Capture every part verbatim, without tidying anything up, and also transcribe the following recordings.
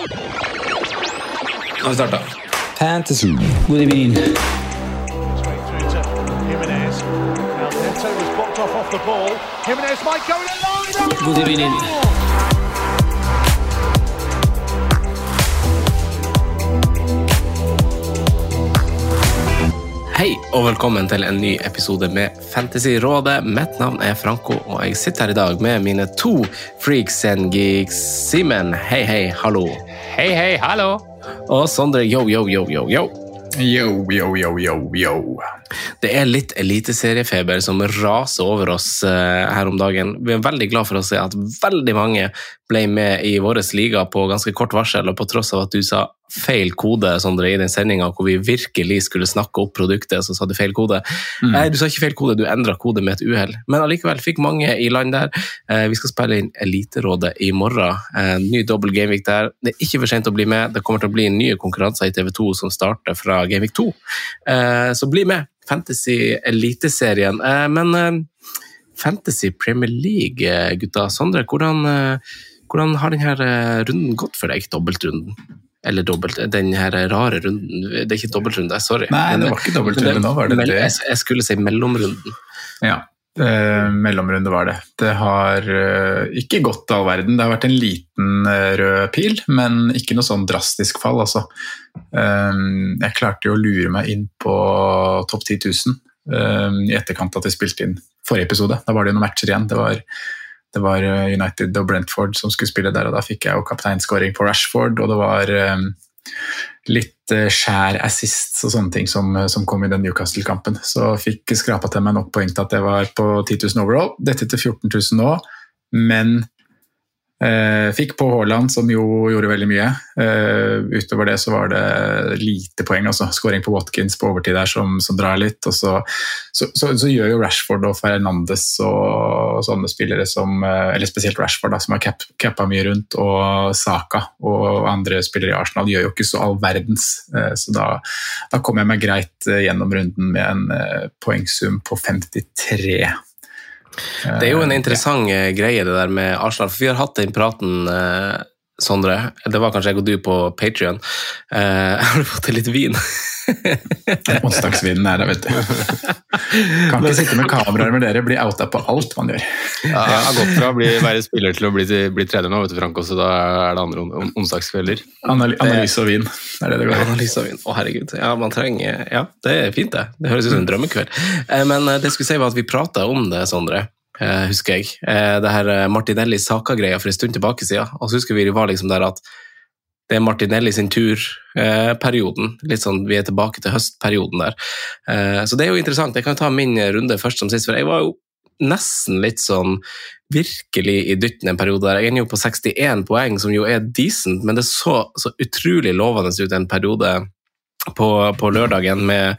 Nå starter Fantasy. Good evening. Good evening. Hei og velkommen til en ny episode med Fantasy-rådet. Mitt navn er Franco, og jeg sitter her i dag med mine to freaks and geeks. Simen, hei hei, hallo. Hei hei, hallo. Og Sondre, yo yo yo yo yo. Yo, yo, yo, yo, yo. Det er litt eliteseriefeber som raser over oss uh, her om dagen. Vi er veldig glad for å se at veldig mange ble med i våres liga på ganske kort varsel, og på tross av at du sa feil kode, Sondre, i den sendingen hvor vi virkelig skulle snakke opp produktet, så sa du feil kode. Mm. Nei, du sa ikke feil kode, du endret kode med et uheld. Men allikevel fikk mange i land der. Uh, vi skal spille inn Eliterådet i morgen. Uh, ny dobbelt Gameweek der. Det er ikke for sent å bli med. Det kommer til å bli nye konkurranser i T V to som starter fra Gameweek to. Uh, så bli med. Fantasy Eliteserien. Uh, men uh, Fantasy Premier League, uh, gutta. Sondre, hvordan, uh, hvordan har denne runden gått for deg, dobbeltrunden? Eller dobbelt, den her rare runden. Det er ikke dobbeltrunde, sorry. Nei, det var ikke dobbeltrunde nå, var det det? Jeg, jeg skulle si mellomrunden. Ja, eh, mellomrunde var det. Det har eh, ikke gått all verden. Det har vært en liten eh, rød pil, men ikke noe sånn drastisk fall, altså. Eh, jeg klarte jo å lure meg inn på topp ti tusen eh, i etterkant at jeg spilte inn forrige episode. Da var det jo noen matcher igjen. Det var... Det var United og Brentford som skulle spille der, og da fikk jeg jo kapteinskåring på Rashford, og det var um, litt uh, skjær assists og sånne ting som, som kom i den Newcastle-kampen. Så fikk skrapet til meg nok poeng til at jeg var på ti tusen overall. Dette til fjorten tusen nå, men uh, fikk på Haaland, som jo gjorde veldig mye. Uh, utover det så var det lite poeng, altså skåring på Watkins på overtid der som, som drar litt, og så, så, så, så gjør jo Rashford og Fernandes og sånne spillere som, eller spesielt Rashford da, som har cap, cappa mye rundt, og Saka og andre spillere i Arsenal gjør jo ikke så all verdens, så da, da kom jeg meg greit gjennom runden med en poengsum på femtitre. Det er jo en interessant ja. greie det der med Arsenal, for vi har hatt den praten, Sondre, det var kanskje jeg og du på Patreon. Uh, har du fått til litt vin? Onsdagsvinen er det, vet du. Kan ikke sitte med kameraer med dere, bli outa på alt man gjør. Ja, jeg har gått fra å bli, være spiller til å bli, bli trener nå, vet du, Frank, så da er det andre on, onsdagskvelder. Anal- analyse og vin, er det det går. Analyse og vin, å herregud. Ja, man trenger, ja, det er fint det. Det høres ut som en drømmekveld. Uh, men det skulle si var at vi pratet om det, Sondre. Uh, husker jeg. Uh, det her Martinelli Saka-greia for en stund tilbake siden, og så husker vi det var liksom der at det er Martinelli sin tur-perioden, uh, litt sånn, vi er tilbake til høstperioden der. Uh, så det er jo interessant, jeg kan ta min runde først som sist, for jeg var jo nesten litt sånn virkelig i dytten en periode der. Jeg er jo på sekstien poeng, som jo er decent, men det så så utrolig lovende ut en periode På, på lørdagen med,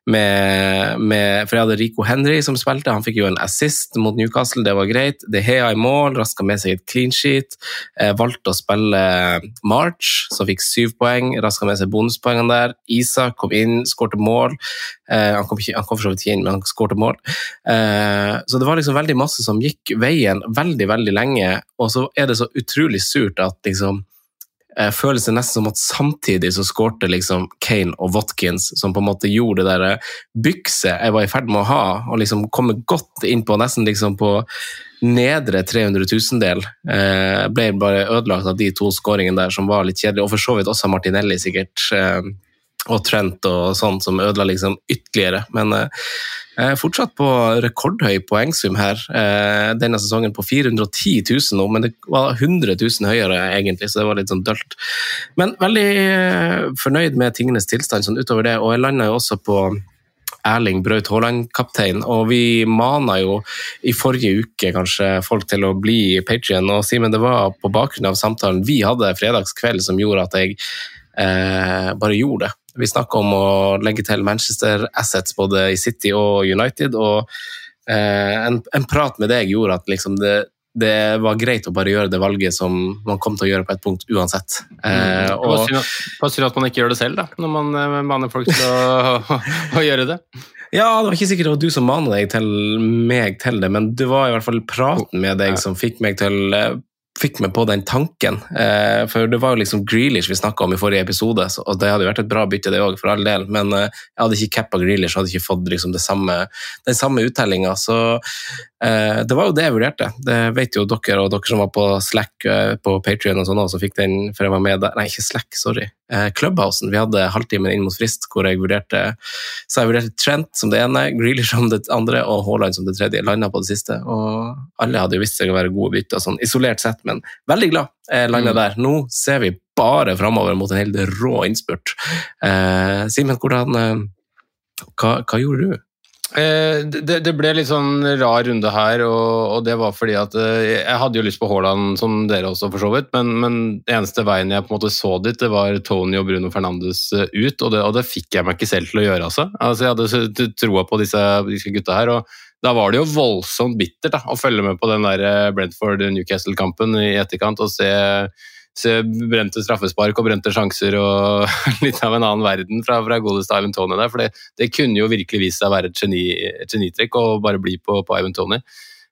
med, med, for jeg hadde Rico Henry som spilte, han fikk jo en assist mot Newcastle, det var greit, De Gea i mål, rasket med seg et clean sheet, eh, valgte å spille March, som fikk syv poeng, rasket med seg bonuspoengene der, Isak kom inn, skårte mål, eh, han, kom ikke, han kom for så vidt ikke inn, men han skårte mål, eh, så det var liksom veldig masse som gikk veien veldig, veldig lenge, og så er det så utrolig surt at liksom føles det nesten som at samtidig så skårte liksom Kane og Watkins som på en måte gjorde det der bykse jeg var i ferd med å ha og liksom komme godt inn på nesten liksom på nedre tre hundre tusen del eh, ble bare ødelagt av de to skåringene der som var litt kjedelige og for så vidt også Martinelli sikkert eh, og Trent og sånt som ødela liksom ytterligere men eh, fortsatt på rekordhøy poengsum her eh, denne sesongen på fire hundre og ti tusen nå, men det var hundre tusen høyere egentlig, så det var litt sånn dølt men veldig eh, fornøyd med tingenes tilstand sånn utover det, og jeg landet jo også på Erling Braut Haaland-kaptein, og vi manet jo i forrige uke kanskje folk til å bli Patreon, og Simen, det var på bakgrunn av samtalen vi hadde fredagskveld som gjorde at jeg eh, bare gjorde det. Vi snakket om å legge til Manchester Assets både i City og United, og eh, en, en prat med deg gjorde at liksom det, det var greit å bare gjøre det valget som man kom til å gjøre på et punkt uansett. Eh, og Hva synd at man ikke gjør det selv da, når man maner folk til å, å, å gjøre det? Ja, det var ikke sikkert det var du som manet deg til meg til det, men det var i hvert fall praten med deg som fikk meg til fikk meg på den tanken, eh, for det var jo liksom Grealish vi snakket om i forrige episode, så, og det hadde jo vært et bra bytte det også, for all del, men eh, jeg hadde ikke cappet Grealish, hadde ikke fått liksom det samme, den samme uttellingen, så eh, det var jo det jeg vurderte. Det vet jo dere, og dere som var på Slack, eh, på Patreon og sånn, og så fikk den, for jeg var med der, nei, ikke Slack, sorry, eh, Clubhousen, vi hadde halvtimen inn mot frist, hvor jeg vurderte, så jeg vurderte Trent som det ene, Grealish som det andre, og Haaland som det tredje, landet på det siste, og alle hadde jo visst seg å være gode bytter, sånn isolert sett, men veldig glad jeg landet der. Nå ser vi bare fremover mot en helt rå innspurt. Eh, Simen, hvordan, eh, hva, hva gjorde du? Eh, det, det ble litt sånn rar runde her, og, og det var fordi at eh, jeg hadde jo lyst på Haaland, som dere også for så vidt, men, men eneste veien jeg på en måte så dit, det var Tony og Bruno Fernandes ut, og det, og det fikk jeg meg ikke selv til å gjøre, altså. Altså, jeg hadde troa på disse, disse gutta her, og da var det jo voldsomt bittert da, å følge med på den der Brentford-Newcastle-kampen i etterkant og se, se brente straffespark og brente sjanser og litt av en annen verden fra, fra godeste Ivan Toney der, for det, det kunne jo virkelig vise seg å være et, geni, et genitrekk å bare bli på, på Ivan Toney.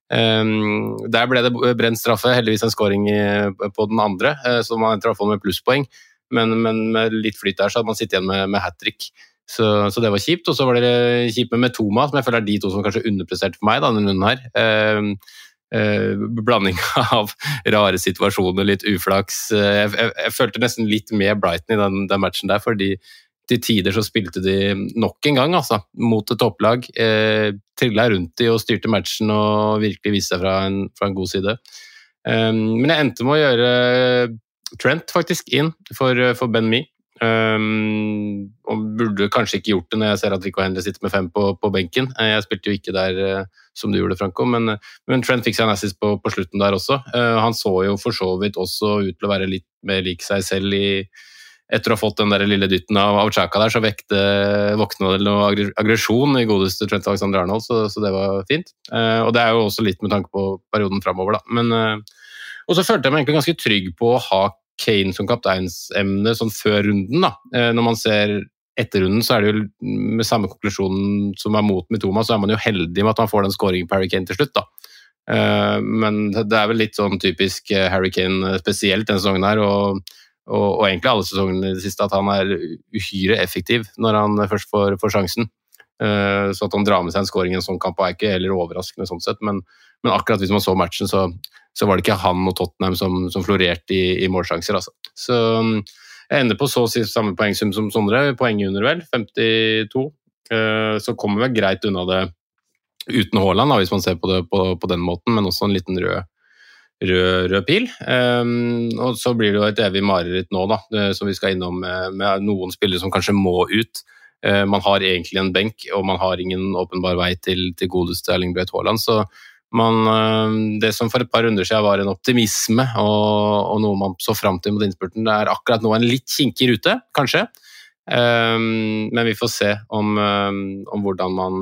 Um, der ble det brent straffe, heldigvis en scoring på den andre, så man endte i hvert fall med plusspoeng, men, men med litt flyt der så hadde man sittet igjen med, med hat-trick. Så, så det var kjipt, og så var det kjipt med Matoma, som jeg føler er de to som kanskje underpresterte for meg da, denne runden her. Eh, eh, blanding av rare situasjoner, litt uflaks. Jeg, jeg, jeg følte nesten litt med Brighton i den, den matchen der, fordi til tider så spilte de nok en gang, altså, mot et topplag. Eh, trillet rundt de og styrte matchen og virkelig viste seg fra en, fra en god side. Eh, men jeg endte med å gjøre Trent faktisk inn for, for Ben Mee. Um, og burde kanskje ikke gjort det når jeg ser at Rico Henry sitter med fem på, på benken. Jeg spilte jo ikke der uh, som du gjorde, Franco, men, men Trent fikk seg en assist på, på slutten der også. Uh, han så jo for så vidt også ut til å være litt mer lik seg selv i, etter å ha fått den der lille dytten av, av Xhaka der, så vekte, våkna det noe aggresjon i godeste Trent Alexander-Arnold, så, så det var fint. Uh, og det er jo også litt med tanke på perioden fremover da. Men, uh, og så følte jeg meg egentlig ganske trygg på å ha Kane som kapteinsemne sånn før runden da. Når man ser etter runden så er det jo med samme konklusjonen som er mot Mitoma, så er man jo heldig med at man får den scoringen på Harry Kane til slutt da. Men det er vel litt sånn typisk Harry Kane spesielt denne sesongen her, og, og, og egentlig alle sesongene i det siste, at han er uhyre effektiv når han først får, får sjansen. Så at han drar med seg en scoring i en sånn kamp er ikke heller overraskende sånn sett, men, men akkurat hvis man så matchen så så var det ikke han og Tottenham som, som florerte i, i målsjanser. Altså. Så jeg ender på så å si samme poengsum som Sondre, poeng under vel, femtito. Så kommer vi greit unna det uten Haaland, da, hvis man ser på det på, på den måten, men også en liten rød, rød, rød pil. Og så blir det jo et evig mareritt nå, da, som vi skal innom med, med noen spillere som kanskje må ut. Man har egentlig en benk, og man har ingen åpenbar vei til, til godeste Erling Braut Haaland, så Man, det som for et par runder siden var en optimisme og, og noe man så frem til mot innspurten, det er akkurat nå en litt kinkig rute, kanskje. Um, men vi får se om, um, om hvordan man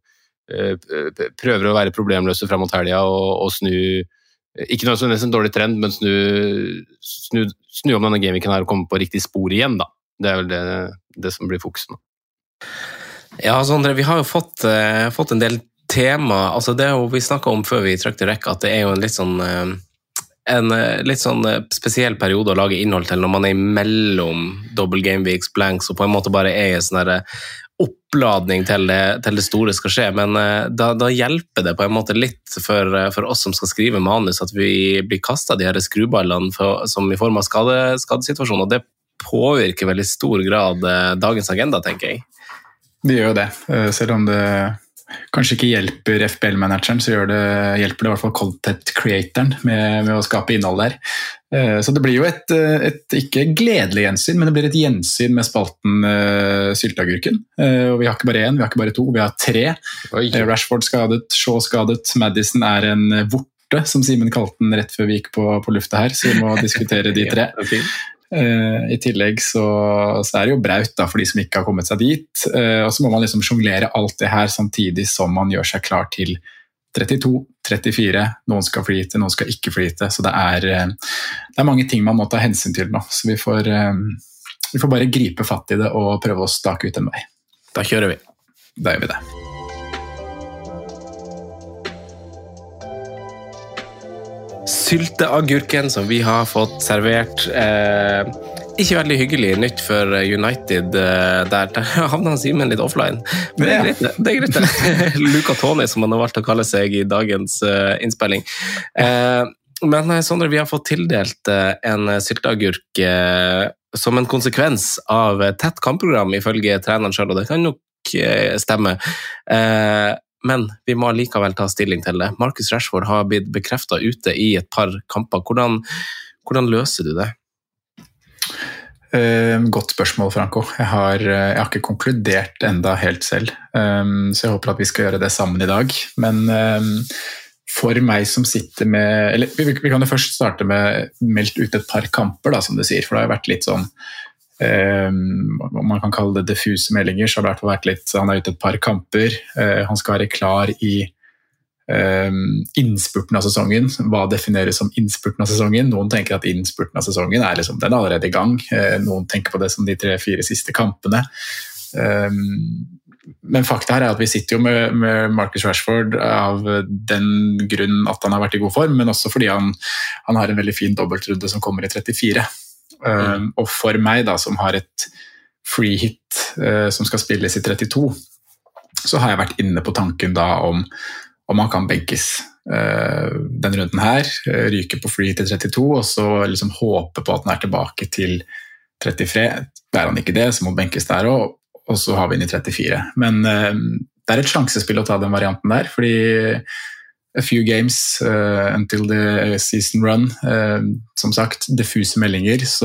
uh, prøver å være problemløse frem mot helga og, og snu, ikke noe som er en dårlig trend, men snu, snu, snu om denne gameweeken her og komme på riktig spor igjen. Da. Det er vel det, det som blir fokuset nå. Ja, Sondre, vi har jo fått, uh, fått en del tema, altså det er jo vi snakket om før vi trykte rekk, at det er jo en litt sånn en litt sånn spesiell periode å lage innhold til når man er mellom double game weeks, blanks, og på en måte bare er en sånn oppladning til det, til det store skal skje, men da, da hjelper det på en måte litt for, for oss som skal skrive manus, at vi blir kastet de her skruballene for, som i form av skade, skadesituasjoner, og det påvirker vel i stor grad dagens agenda, tenker jeg. Det gjør jo det, selv om det kanskje ikke hjelper F B L-manageren, så gjør det, hjelper det i hvert fall content-creatoren med, med å skape innhold der. Så det blir jo et, et ikke gledelig gjensyn, men det blir et gjensyn med spalten uh, Sylteagurken. Uh, og vi har ikke bare en, vi har ikke bare to, vi har tre. Uh, Rashford skadet, Shaw skadet, Maddison er en vorte, som Simen kalte den rett før vi gikk på, på lufta her, så vi må diskutere de tre. Uh, I tillegg så, så er det jo Braut da, for de som ikke har kommet seg dit, uh, og så må man liksom jonglere alt det her samtidig som man gjør seg klar til trettito, trettifire, noen skal flyte, noen skal ikke flyte, så det er, uh, det er mange ting man må ta hensyn til nå, så vi får, uh, vi får bare gripe fatt i det og prøve å stake ut en vei. Da kjører vi. Da gjør vi det. sylteagurken som vi har fått servert. Eh, ikke veldig hyggelig nytt for United eh, der. Der havner han Simen litt offline. Men det er greit, det. det er greit det. Luca Toni, som han har valgt å kalle seg i dagens eh, innspilling. Eh, men Sondre, vi har fått tildelt eh, en sylteagurk eh, som en konsekvens av tett kampprogram ifølge treneren selv, og det kan nok eh, stemme. Eh, Men vi må likevel ta stilling til det. Marcus Rashford har blitt bekreftet ute i et par kamper. Hvordan, hvordan løser du det? Uh, godt spørsmål, Franco. Jeg har, jeg har ikke konkludert enda helt selv, um, så jeg håper at vi skal gjøre det sammen i dag. Men um, for meg som sitter med... Eller, vi, vi kan jo først starte med meldt ut et par kamper, da, som du sier, for det har vært litt sånn Um, om man kan kalle det diffuse meldinger, så har det vært litt, han er ute et par kamper, uh, han skal være klar i um, innspurten av sesongen. Hva defineres som innspurten av sesongen? Noen tenker at innspurten av sesongen er liksom, den er allerede i gang, uh, noen tenker på det som de tre-fire siste kampene. Um, men fakta her er at vi sitter jo med, med Marcus Rashford av den grunn at han har vært i god form, men også fordi han, han har en veldig fin dobbeltrunde som kommer i trettifire. Um, og for meg da, som har et free hit uh, som skal spilles i trettito, så har jeg vært inne på tanken da om, om han kan benkes uh, den runden her, uh, ryke på free hit i trettito, og så liksom håpe på at han er tilbake til trettitre. Er han ikke det, så må han benkes der også, og så har vi inn i trettifire. Men uh, det er et sjansespill å ta den varianten der, fordi a few games uh, until the season run. Uh, som sagt, diffuse meldinger, så,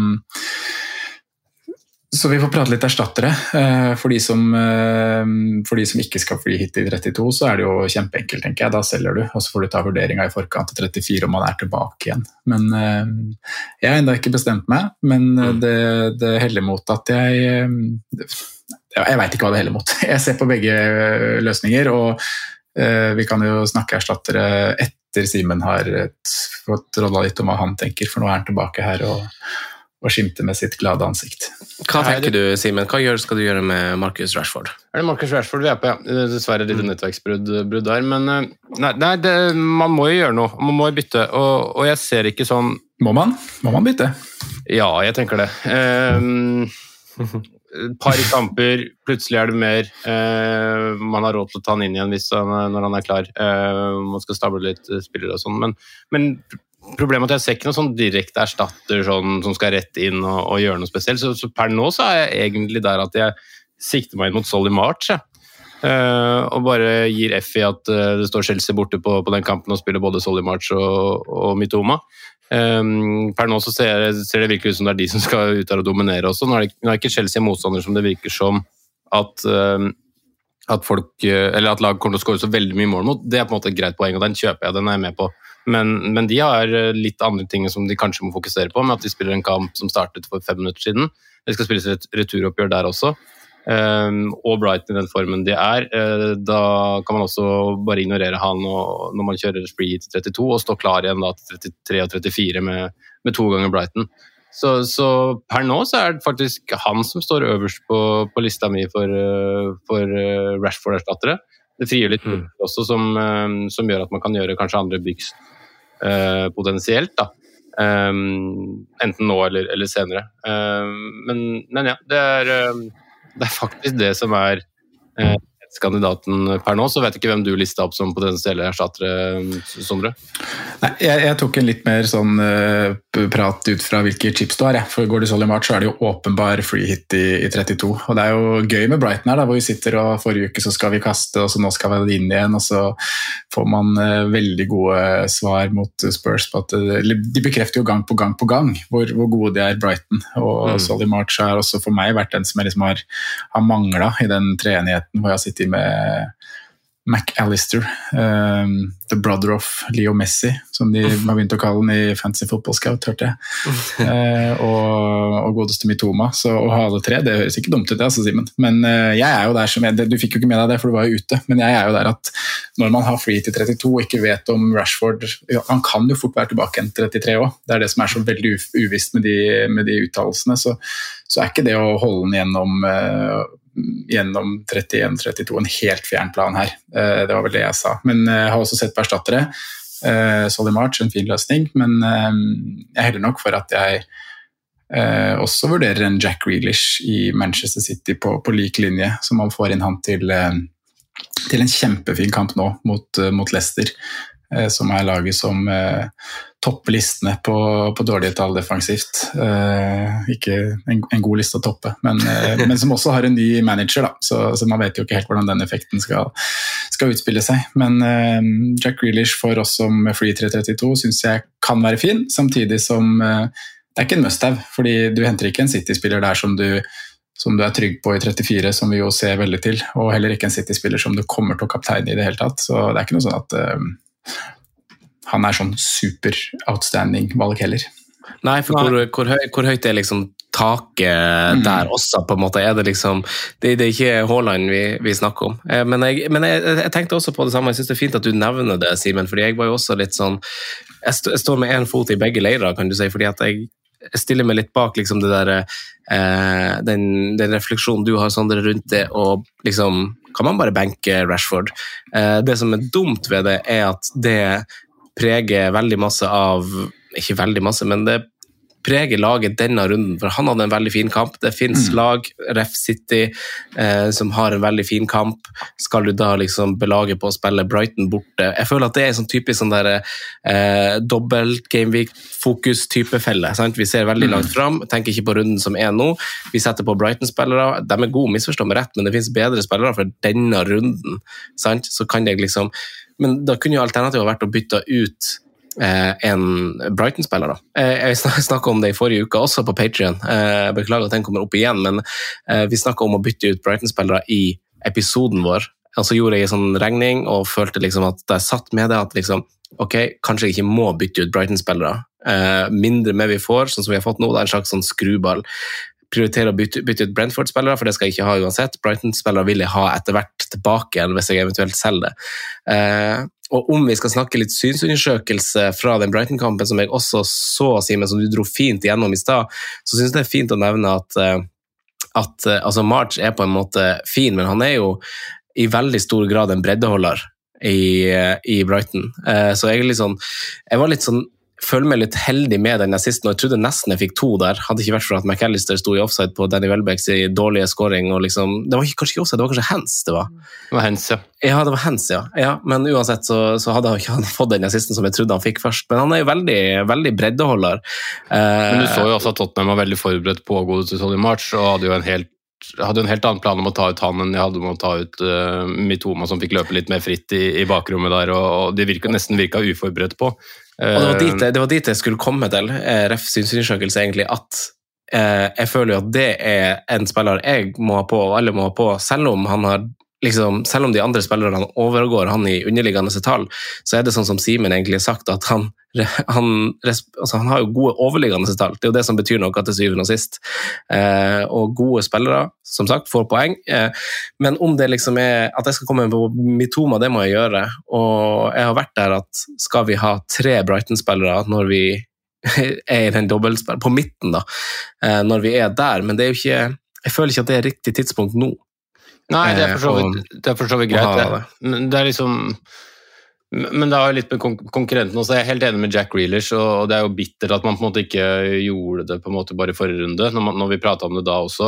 så vi får prate litt erstattere. Uh, for, de som, uh, for de som ikke skal free hit i trettito, så er det jo kjempeenkelt, tenker jeg. Da selger du, og så får du ta vurderingen i forkant til trettifire om man er tilbake igjen. Men uh, jeg har enda ikke bestemt meg, men uh, det, det heller mot at jeg... Uh, jeg vet ikke hva det heller mot. Jeg ser på begge løsninger, og vi kan jo snakke erstattere etter Simen har fått rådda litt om hva han tenker, for nå er han tilbake her og, og skimter med sitt glade ansikt. Hva tenker du, Simen? Hva gjør, skal du gjøre med Marcus Rashford? Er det Marcus Rashford vi er på, ja. Dessverre litt nettverksbrudd der, men nei, nei det, man må jo gjøre noe, man må jo bytte, og, og jeg ser ikke sånn... Må man? Må man bytte? Ja, jeg tenker det. Um... par i kamper, plutselig er det mer eh, man har råd til å ta han inn igjen hvis han, når han er klar eh, man skal stable litt spillere og sånn, men, men problemet er at jeg ser ikke noen sånn direkte erstatter sånn, som skal rett inn og, og gjøre noe spesielt, så, så per nå så er jeg egentlig der at jeg sikter meg inn mot Solly March ja. eh, og bare gir F i at uh, det står Chelsea borte på, på den kampen og spiller både Solly March og, og Mitoma. Um, per nå så ser, ser det virkelig ut som det er de som skal ut der og dominere også. Nå er det, nå er ikke Chelsea motstander som det virker som at, um, at folk, eller at lag kommer til å skåre så veldig mye mål mot. Det er på en måte et greit poeng, og den kjøper jeg, den er jeg med på. Men, men de har litt andre ting som de kanskje må fokusere på, med at de spiller en kamp som startet for fem minutter siden. Det skal spilles et returoppgjør der også. Um, og Brighton i den formen de er, uh, da kan man også bare ignorere han og, når man kjører free til trettito og stå klar igjen da, til trettitre og trettifire med, med to ganger Brighton. Så, så per nå så er det faktisk han som står øverst på, på lista mi for, uh, for uh, Rashford-erstattere. Det frigjør litt mm. også som, um, som gjør at man kan gjøre kanskje andre byggs uh, potensielt da. Um, enten nå eller, eller senere. Um, men, men ja, det er um, det er faktisk det som er eh, kandidaten per nå, så vet jeg ikke hvem du listet opp som potensielle erstattere, Sondre. Nei, jeg, jeg tok en litt mer sånn uh, prat ut fra hvilke chips du har, jeg. For går det Solly March så er det jo åpenbar free hit i, i trettito, og det er jo gøy med Brighton her da, hvor vi sitter og forrige uke så skal vi kaste, og så nå skal vi inn igjen, og så får man uh, veldig gode svar mot Spurs på at uh, de bekrefter jo gang på gang på gang hvor, hvor gode de er Brighton, og mm. Solly March har også for meg vært den som jeg liksom har, har manglet i den treenigheten hvor jeg har sittet med McAllister, um, the brother of Leo Messi, som de har begynt å kalle den i Fantasy Football Scout, hørte jeg. uh, og, og godeste Mitoma. Så å ha alle tre, det høres ikke dumt ut, det, altså, Simen. Men uh, jeg er jo der som jeg, du fikk jo ikke med deg det, for du var jo ute, men jeg er jo der at når man har free til trettito og ikke vet om Rashford, ja, han kan jo fort være tilbake til trettitre også. Det er det som er så veldig uvisst med de, med de uttalelsene, så, så er ikke det å holde den gjennom uh, gjennom trettien trettito en helt fjern plan her. Det var vel det jeg sa. Men jeg har også sett på erstattere. Uh, Solly March, en fin løsning, men uh, jeg heller nok for at jeg uh, også vurderer en Jack Grealish i Manchester City på, på lik linje, så man får inn han til, uh, til en kjempefin kamp nå mot, uh, mot Leicester, uh, som er laget som uh, topper listene på, på dårlige tall defensivt. Uh, ikke en, en god liste å toppe, men, uh, men som også har en ny manager, da, så, så man vet jo ikke helt hvordan den effekten skal, skal utspille seg. Men uh, Jack Grealish for oss som Free tre trettito synes jeg kan være fin, samtidig som uh, det er ikke en must-have, fordi du henter ikke en City-spiller der som du, som du er trygg på i trettifire, som vi jo ser veldig til, og heller ikke en City-spiller som du kommer til å kapteine i det hele tatt, så det er ikke noe sånn at uh, han er sånn super outstanding valg heller. Nei, for hvor, hvor, høy, hvor høyt er liksom taket mm. der også, på en måte? Er det liksom, det, det er ikke Haaland vi, vi snakker om. Eh, men jeg, men jeg, jeg tenkte også på det samme, jeg synes det er fint at du nevner det, Simen, fordi jeg var jo også litt sånn, jeg, st- jeg står med en fot i begge leirer, kan du si, fordi at jeg jeg stiller meg litt bak liksom det der, eh, den, den refleksjonen du har, Sondre, rundt det, og liksom, kan man bare benke Rashford? Eh, det som er dumt ved det, er at det preger veldig masse av, ikke veldig masse, men det preger laget denne runden, for han hadde en veldig fin kamp. Det finnes mm. lag, Ref City, eh, som har en veldig fin kamp. Skal du da liksom belage på å spille Brighton borte? Jeg føler at det er en sånn typisk sånn der eh, dobbelt gameweek-fokus type felle. Sant? Vi ser veldig langt fram, tenker ikke på runden som er nå. Vi setter på Brighton-spillere. De er gode, misforstå meg rett, men det finnes bedre spillere for denne runden. Sant? Så kan jeg liksom... Men da kunne jo alternativet vært å bytte ut eh, en Brighton-spiller da. Eh, jeg snakket om det i forrige uke, også på Patreon. Eh, beklager at den kommer opp igjen, men eh, vi snakket om å bytte ut Brighton-spillere i episoden vår. Og så gjorde jeg en sånn regning, og følte liksom at da jeg satt med det, at liksom, ok, kanskje jeg ikke må bytte ut Brighton-spillere. Eh, mindre med vi får, sånn som vi har fått nå, det er en slags sånn skruball. Prioritere å bytte, bytte ut Brentford-spillere, for det skal jeg ikke ha uansett. Brighton-spillere vil jeg ha etter hvert tilbake igjen, hvis jeg eventuelt selger det. Eh, og om vi skal snakke litt synsundersøkelse fra den Brighton-kampen, som jeg også så, Simen, som du dro fint igjennom i stad, så synes jeg det er fint å nevne at, at altså March er på en måte fin, men han er jo i veldig stor grad en breddeholder i, i Brighton. Eh, så jeg, er litt sånn, jeg var litt sånn føler meg litt heldig med den assisten, og jeg trodde nesten jeg fikk to der. Hadde ikke vært for at McAllister stod i offside på Danny Welbecks i dårlige scoring, og liksom, det var ikke, kanskje ikke offside, det var kanskje hands det var. Det var hands, ja. Ja, det var hands, ja. ja men uansett så, så hadde han ikke han fått den assisten som jeg trodde han fikk først, men han er jo veldig, veldig breddeholder. Men du så jo også at Tottenham var veldig forberedt på å gå til Solly March, og hadde jo en helt Jeg hadde en helt annen plan om å ta ut han enn jeg hadde om å ta ut uh, Mitoma, som fikk løpe litt mer fritt i, i bakrommet der, og, og det virket, nesten virket uforberedt på. Uh, og det var, dit, det var dit jeg skulle komme til, uh, Ref synsundersøkelse egentlig, at uh, jeg føler jo at det er en spiller jeg må ha på, og alle må ha på, selv om han har liksom, selv om de andre spillerne overgår han i underliggende tall, så er det sånn som Simen egentlig har sagt, at han, han, altså han har jo gode overliggende tall. Det er jo det som betyr noe til syvende og sist. Eh, og gode spillere, som sagt, får poeng. Eh, men om det liksom er at jeg skal komme på Mitoma, det må jeg gjøre. Og jeg har vært der at skal vi ha tre Brighton-spillere når vi er i den dobbeltspilleren, på midten da, eh, når vi er der, men det er jo ikke, jeg føler ikke at det er riktig tidspunkt nå. Nei, det er for så vidt, det er for så vidt greit. Det. det er liksom, men det er jo litt med konkurrenten også. Jeg er helt enig med Jack Grealish, og det er jo bitter at man på en måte ikke gjorde det på en måte bare i forrige runde, når, man, når vi pratet om det da også.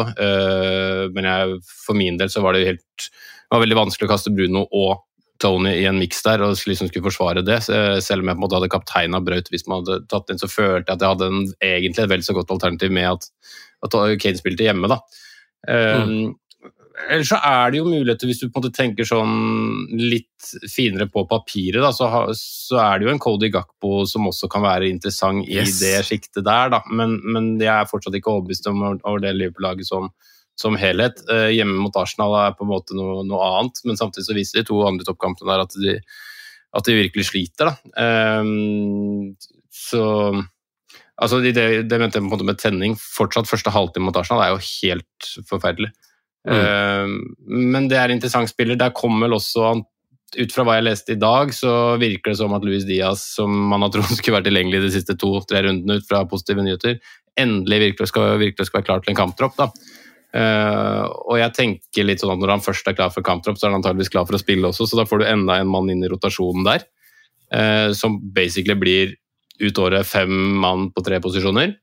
Men jeg, for min del så var det jo helt, det var veldig vanskelig å kaste Bruno og Tony i en mix der, og liksom skulle forsvare det, selv om jeg på en måte hadde kaptein av Braut. Hvis man hadde tatt inn, så følte jeg at jeg hadde en, egentlig et veldig så godt alternativ med at, at Kane spilte hjemme da. Mm. Ellers så er det jo muligheter, hvis du på en måte tenker sånn litt finere på papiret, da, så, ha, så er det jo en Cody Gakpo som også kan være interessant i yes. det skiktet der, da. Men, men jeg er fortsatt ikke overbevist om over det Liverpool-laget som, som helhet. Eh, hjemme mot Arsenal er på en måte noe, noe annet, men samtidig så viser de to andre toppkampene der at de, at de virkelig sliter, da. Eh, så... Altså, det, det mente jeg på en måte med tenning. Fortsatt første halvtime mot Arsenal er jo helt forferdelig. Mm. Uh, men det er en interessant spiller. Der kommer vel også, ut fra hva jeg leste i dag, så virker det som at Luis Diaz, som man har trodd skulle være tilgjengelig de siste to-tre rundene ut fra positive nyheter, endelig virkelig skal, virkelig skal være klar til en kamptropp da. Uh, og jeg tenker litt sånn at når han først er klar for kamptropp, så er han antageligvis klar for å spille også, så da får du enda en mann inn i rotasjonen der. eh, som basically blir ut året fem mann på tre posisjoner.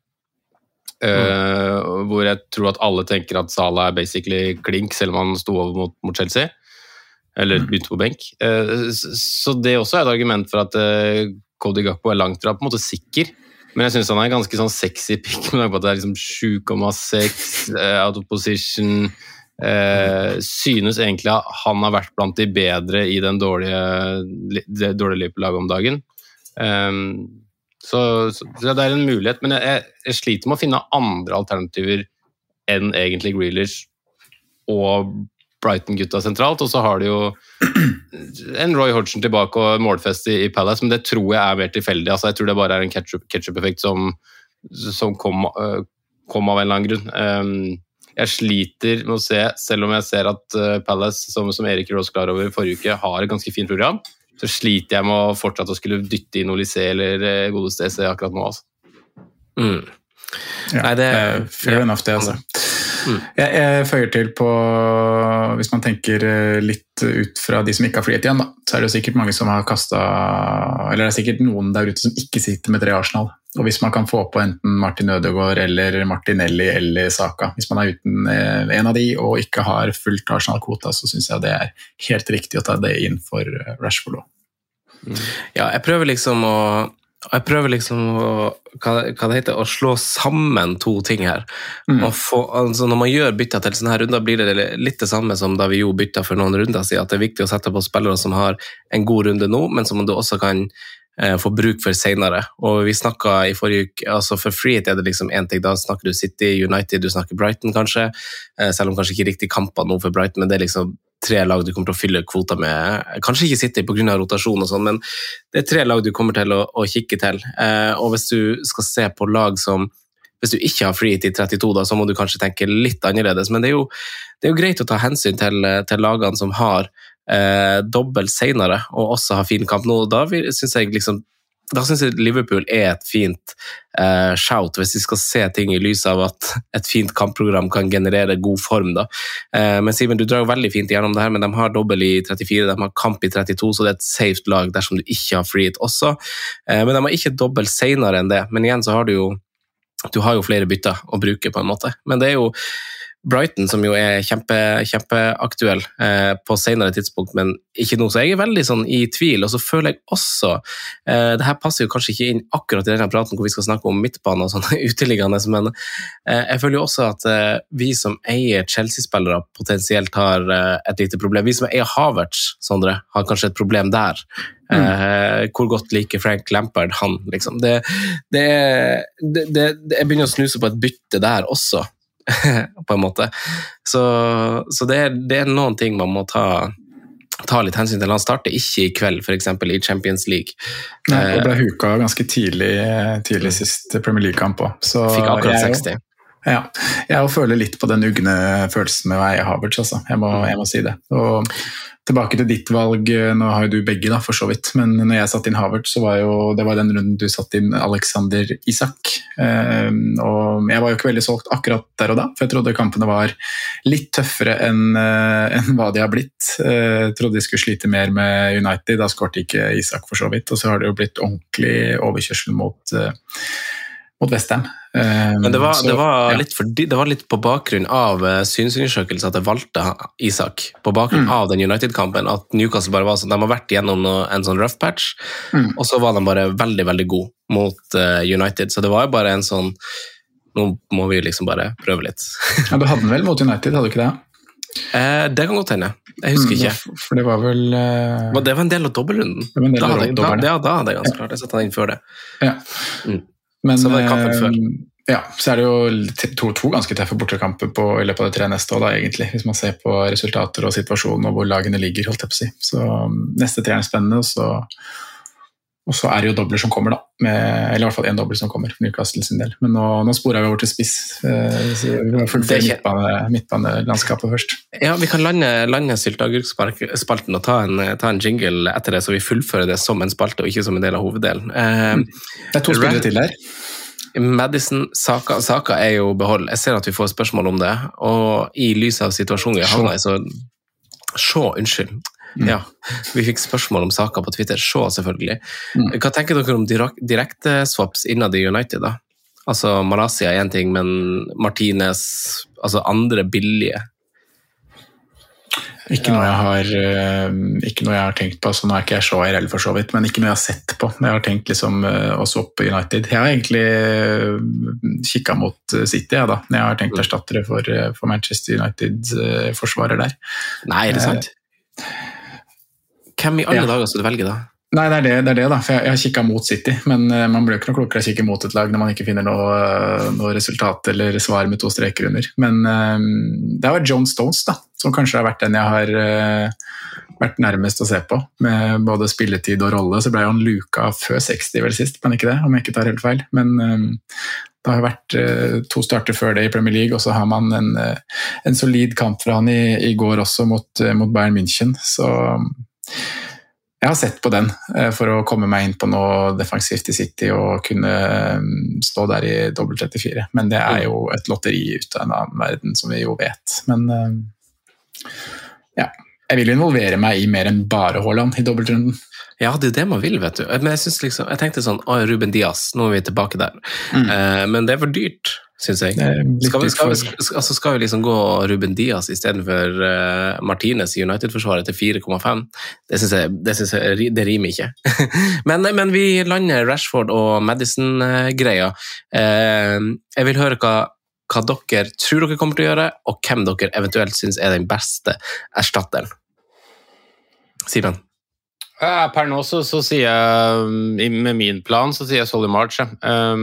Uh, hvor jeg tror at alle tenker at Salah er basically klink, selv om han sto over mot, mot Chelsea, eller begynte på benk. Uh, så det også er et argument for at uh, Cody Gakpo er langt fra på en måte sikker, men jeg synes han er ganske sånn sexy pick, med tanke på at det er liksom sju komma seks uh, out of position. Uh, synes egentlig at han har vært blant de bedre i den dårlige, det dårlige Liverpool-laget om dagen. Um, Så, så, så det er en mulighet, men jeg, jeg sliter med å finne andre alternativer enn egentlig Grealish og Brighton-gutta sentralt, og så har de jo en Roy Hodgson tilbake og målfest i, i Palace, men det tror jeg er mer tilfeldig. Altså, jeg tror det bare er en ketchup-effekt som, som kom, uh, kom av en eller annen grunn. Um, jeg sliter med å se, selv om jeg ser at uh, Palace, som, som Erik Rose klar over forrige uke, har et ganske fint program, så sliter jeg med å fortsatt å skulle dytte inn Olysée eller godeste E C akkurat nå. Altså. Mm. Ja, Nei, det er fair ja. enough det, altså. Mm. Jeg, jeg føyer til på, hvis man tenker litt ut fra de som ikke har frihet igjen, da, så er det jo sikkert mange som har kastet, eller det er sikkert noen der ute som ikke sitter med tre Arsenal. Og hvis man kan få på enten Martin Ødegaard eller Martinelli eller Saka, hvis man er uten en av de og ikke har fullt Arsenal-kvota, så synes jeg det er helt riktig å ta det inn for Rashford. Mm. Ja, jeg prøver liksom å jeg prøver liksom å, hva, hva det heter, å slå sammen to ting her. Mm. Og få, altså når man gjør bytter til sånne her runder, blir det litt det samme som da vi jo bytta for noen runder siden, at det er viktig å sette på spillere som har en god runde nå, men som du også kan eh, få bruk for senere. Og vi snakket i forrige uke, altså for frihet er det liksom en ting, da snakker du City, United, du snakker Brighton kanskje, eh, selv om kanskje ikke riktig kamper nå for Brighton, men det er liksom tre lag du kommer til å fylle kvota med, kanskje ikke City på grunn av rotasjon og sånn, men det er tre lag du kommer til å, å kikke til. Eh, og hvis du skal se på lag som, hvis du ikke har frihet i trettito, da, så må du kanskje tenke litt annerledes, men det er jo, det er jo greit å ta hensyn til, til lagene som har eh, dobbelt senere, og også har fin kamp nå. Da synes jeg liksom Da synes jeg Liverpool er et fint eh, shout, hvis vi skal se ting i lys av at et fint kampprogram kan generere god form. Da. Eh, men Simen, du drar jo veldig fint gjennom det her, men de har dobbelt i trettifire, de har kamp i trettito, så det er et safe lag dersom du ikke har free hit også. Eh, men de har ikke dobbelt senere enn det, men igjen så har du jo, du har jo flere bytter å bruke på en måte. Men det er jo Brighton som jo er kjempe, kjempeaktuell eh, på senere tidspunkt, men ikke nå, så jeg er veldig sånn i tvil, og så føler jeg også, eh, det her passer jo kanskje ikke inn akkurat i denne praten hvor vi skal snakke om midtbane og sånn uteliggende, men eh, jeg føler jo også at eh, vi som eier Chelsea-spillere potensielt har eh, et lite problem. Vi som eier Havertz, Sondre, har kanskje et problem der. Mm. Eh, hvor godt liker Frank Lampard han, liksom. Det, det, det, det, jeg begynner å snuse på et bytte der også, på en måte. Så, så det, er, det er noen ting man må ta, ta litt hensyn til. Han starter ikke i kveld, for eksempel i Champions League. Nei, og ble huka ganske tidlig, tidlig sist Premier League-kamp også. Fikk akkurat seksti. Ja, jeg føler litt på den ugne følelsen med å eie Havertz, altså. Jeg må, jeg må si det. Og tilbake til ditt valg, nå har jo du begge da, for så vidt, men når jeg satt inn Havertz, så var jo, det var den runden du satt inn Alexander Isak, eh, og jeg var jo ikke veldig solgt akkurat der og da, for jeg trodde kampene var litt tøffere enn, eh, enn hva de har blitt. Eh, jeg trodde de skulle slite mer med United, da skårte ikke Isak for så vidt, og så har det jo blitt ordentlig overkjørsel mot eh, mot West Ham. Um, Men det var, så, det, var ja. litt fordi, det var litt på bakgrunn av uh, synsundersøkelse at jeg valgte Isak, på bakgrunn mm. av den United-kampen, at Newcastle bare var sånn, de har vært gjennom noe, en sånn rough patch, mm. og så var de bare veldig, veldig god mot uh, United, så det var jo bare en sånn, nå må vi liksom bare prøve litt. Ja, du hadde den vel mot United, hadde du ikke det? Uh, det kan godt hende, jeg husker mm, ikke. For det var vel... Uh... Det var en del av dobbeltrunden. Det var en del da av hadde, dobbelen. Da, ja, da hadde jeg ganske klart, jeg satte den inn før det. Ja. Mm. Men, så var det kampen før. Ja, så er det jo to, to ganske teffe bortekamper på, i løpet av de tre neste år da, egentlig, hvis man ser på resultater og situasjonen og hvor lagene ligger, holdt jeg på å si. Så neste tre er spennende, og så, og så er det jo dobler som kommer da, med, eller i hvert fall en dobler som kommer for Newcastle sin del. Men nå, nå sporer vi over til spiss, så vi må fullføre midtbane, midtbanelandskapet først. Ja, vi kan lande, lande sylteagurkspalten og ta en, ta en jingle etter det, så vi fullfører det som en spalte og ikke som en del av hoveddelen. Eh, det er to spillere til der. Madison, Saka, Saka er jo behold. Jeg ser at vi får spørsmål om det, og i lys av situasjonen vi har havnet i, så se, unnskyld. Ja, vi fikk spørsmål om saker på Twitter, så selvfølgelig. Mm. Hva tenker dere om direkte swaps innad i United da? Altså Malaysia er en ting, men Martinez, altså andre billige. Ikke noe jeg har, ikke noe jeg har tenkt på, så nå er ikke jeg så I R L for så vidt, men ikke noe jeg har sett på. Jeg har tenkt liksom å swappe United. Jeg har egentlig kikket mot City, ja, da. Jeg har tenkt erstattere for, for Manchester United-forsvarer der. Nei, er det sant? Hvem i alle ja. dager skal du velge da? Nei, det er det, det er det da, for jeg, jeg har kikket mot City, men man blir ikke noe klokere å kikke mot et lag når man ikke finner noe, noe resultat eller svar med to streker under. Men um, det var John Stones da, som kanskje har vært den jeg har uh, vært nærmest å se på, med både spilletid og rolle. Så ble han luka før seksti vel sist, men ikke det, om jeg ikke tar helt feil. Men um, det har vært uh, to starter før det i Premier League, og så har man en, uh, en solid kamp fra han i, i går også mot, uh, mot Bayern München, så... Um, Jeg har sett på den for å komme meg inn på noe defensivt i City og kunne stå der i dobbelt trettifire. Men det er jo et lotteri ut av en annen verden, som vi jo vet. Men ja, jeg vil involvere meg i mer enn bare Haaland i dobbeltrunden. Ja, det er det man vil, vet du. Men jeg, synes liksom, jeg tenkte sånn, å, Ruben Dias, nå er vi tilbake der. Mm. Eh, men det er for dyrt, synes jeg. Skal vi, skal, vi, skal, altså skal vi liksom gå Ruben Dias i stedet for uh, Martinez i United-forsvaret til fire komma fem? Det synes jeg, det, synes jeg, det rimer ikke. men, men vi lander Rashford og Madison-greia. Eh, jeg vil høre hva, hva dere tror dere kommer til å gjøre, og hvem dere eventuelt synes er den beste erstatteren. Simen? Ja, per nå så, så sier jeg, med min plan, så sier jeg Solly March, ja.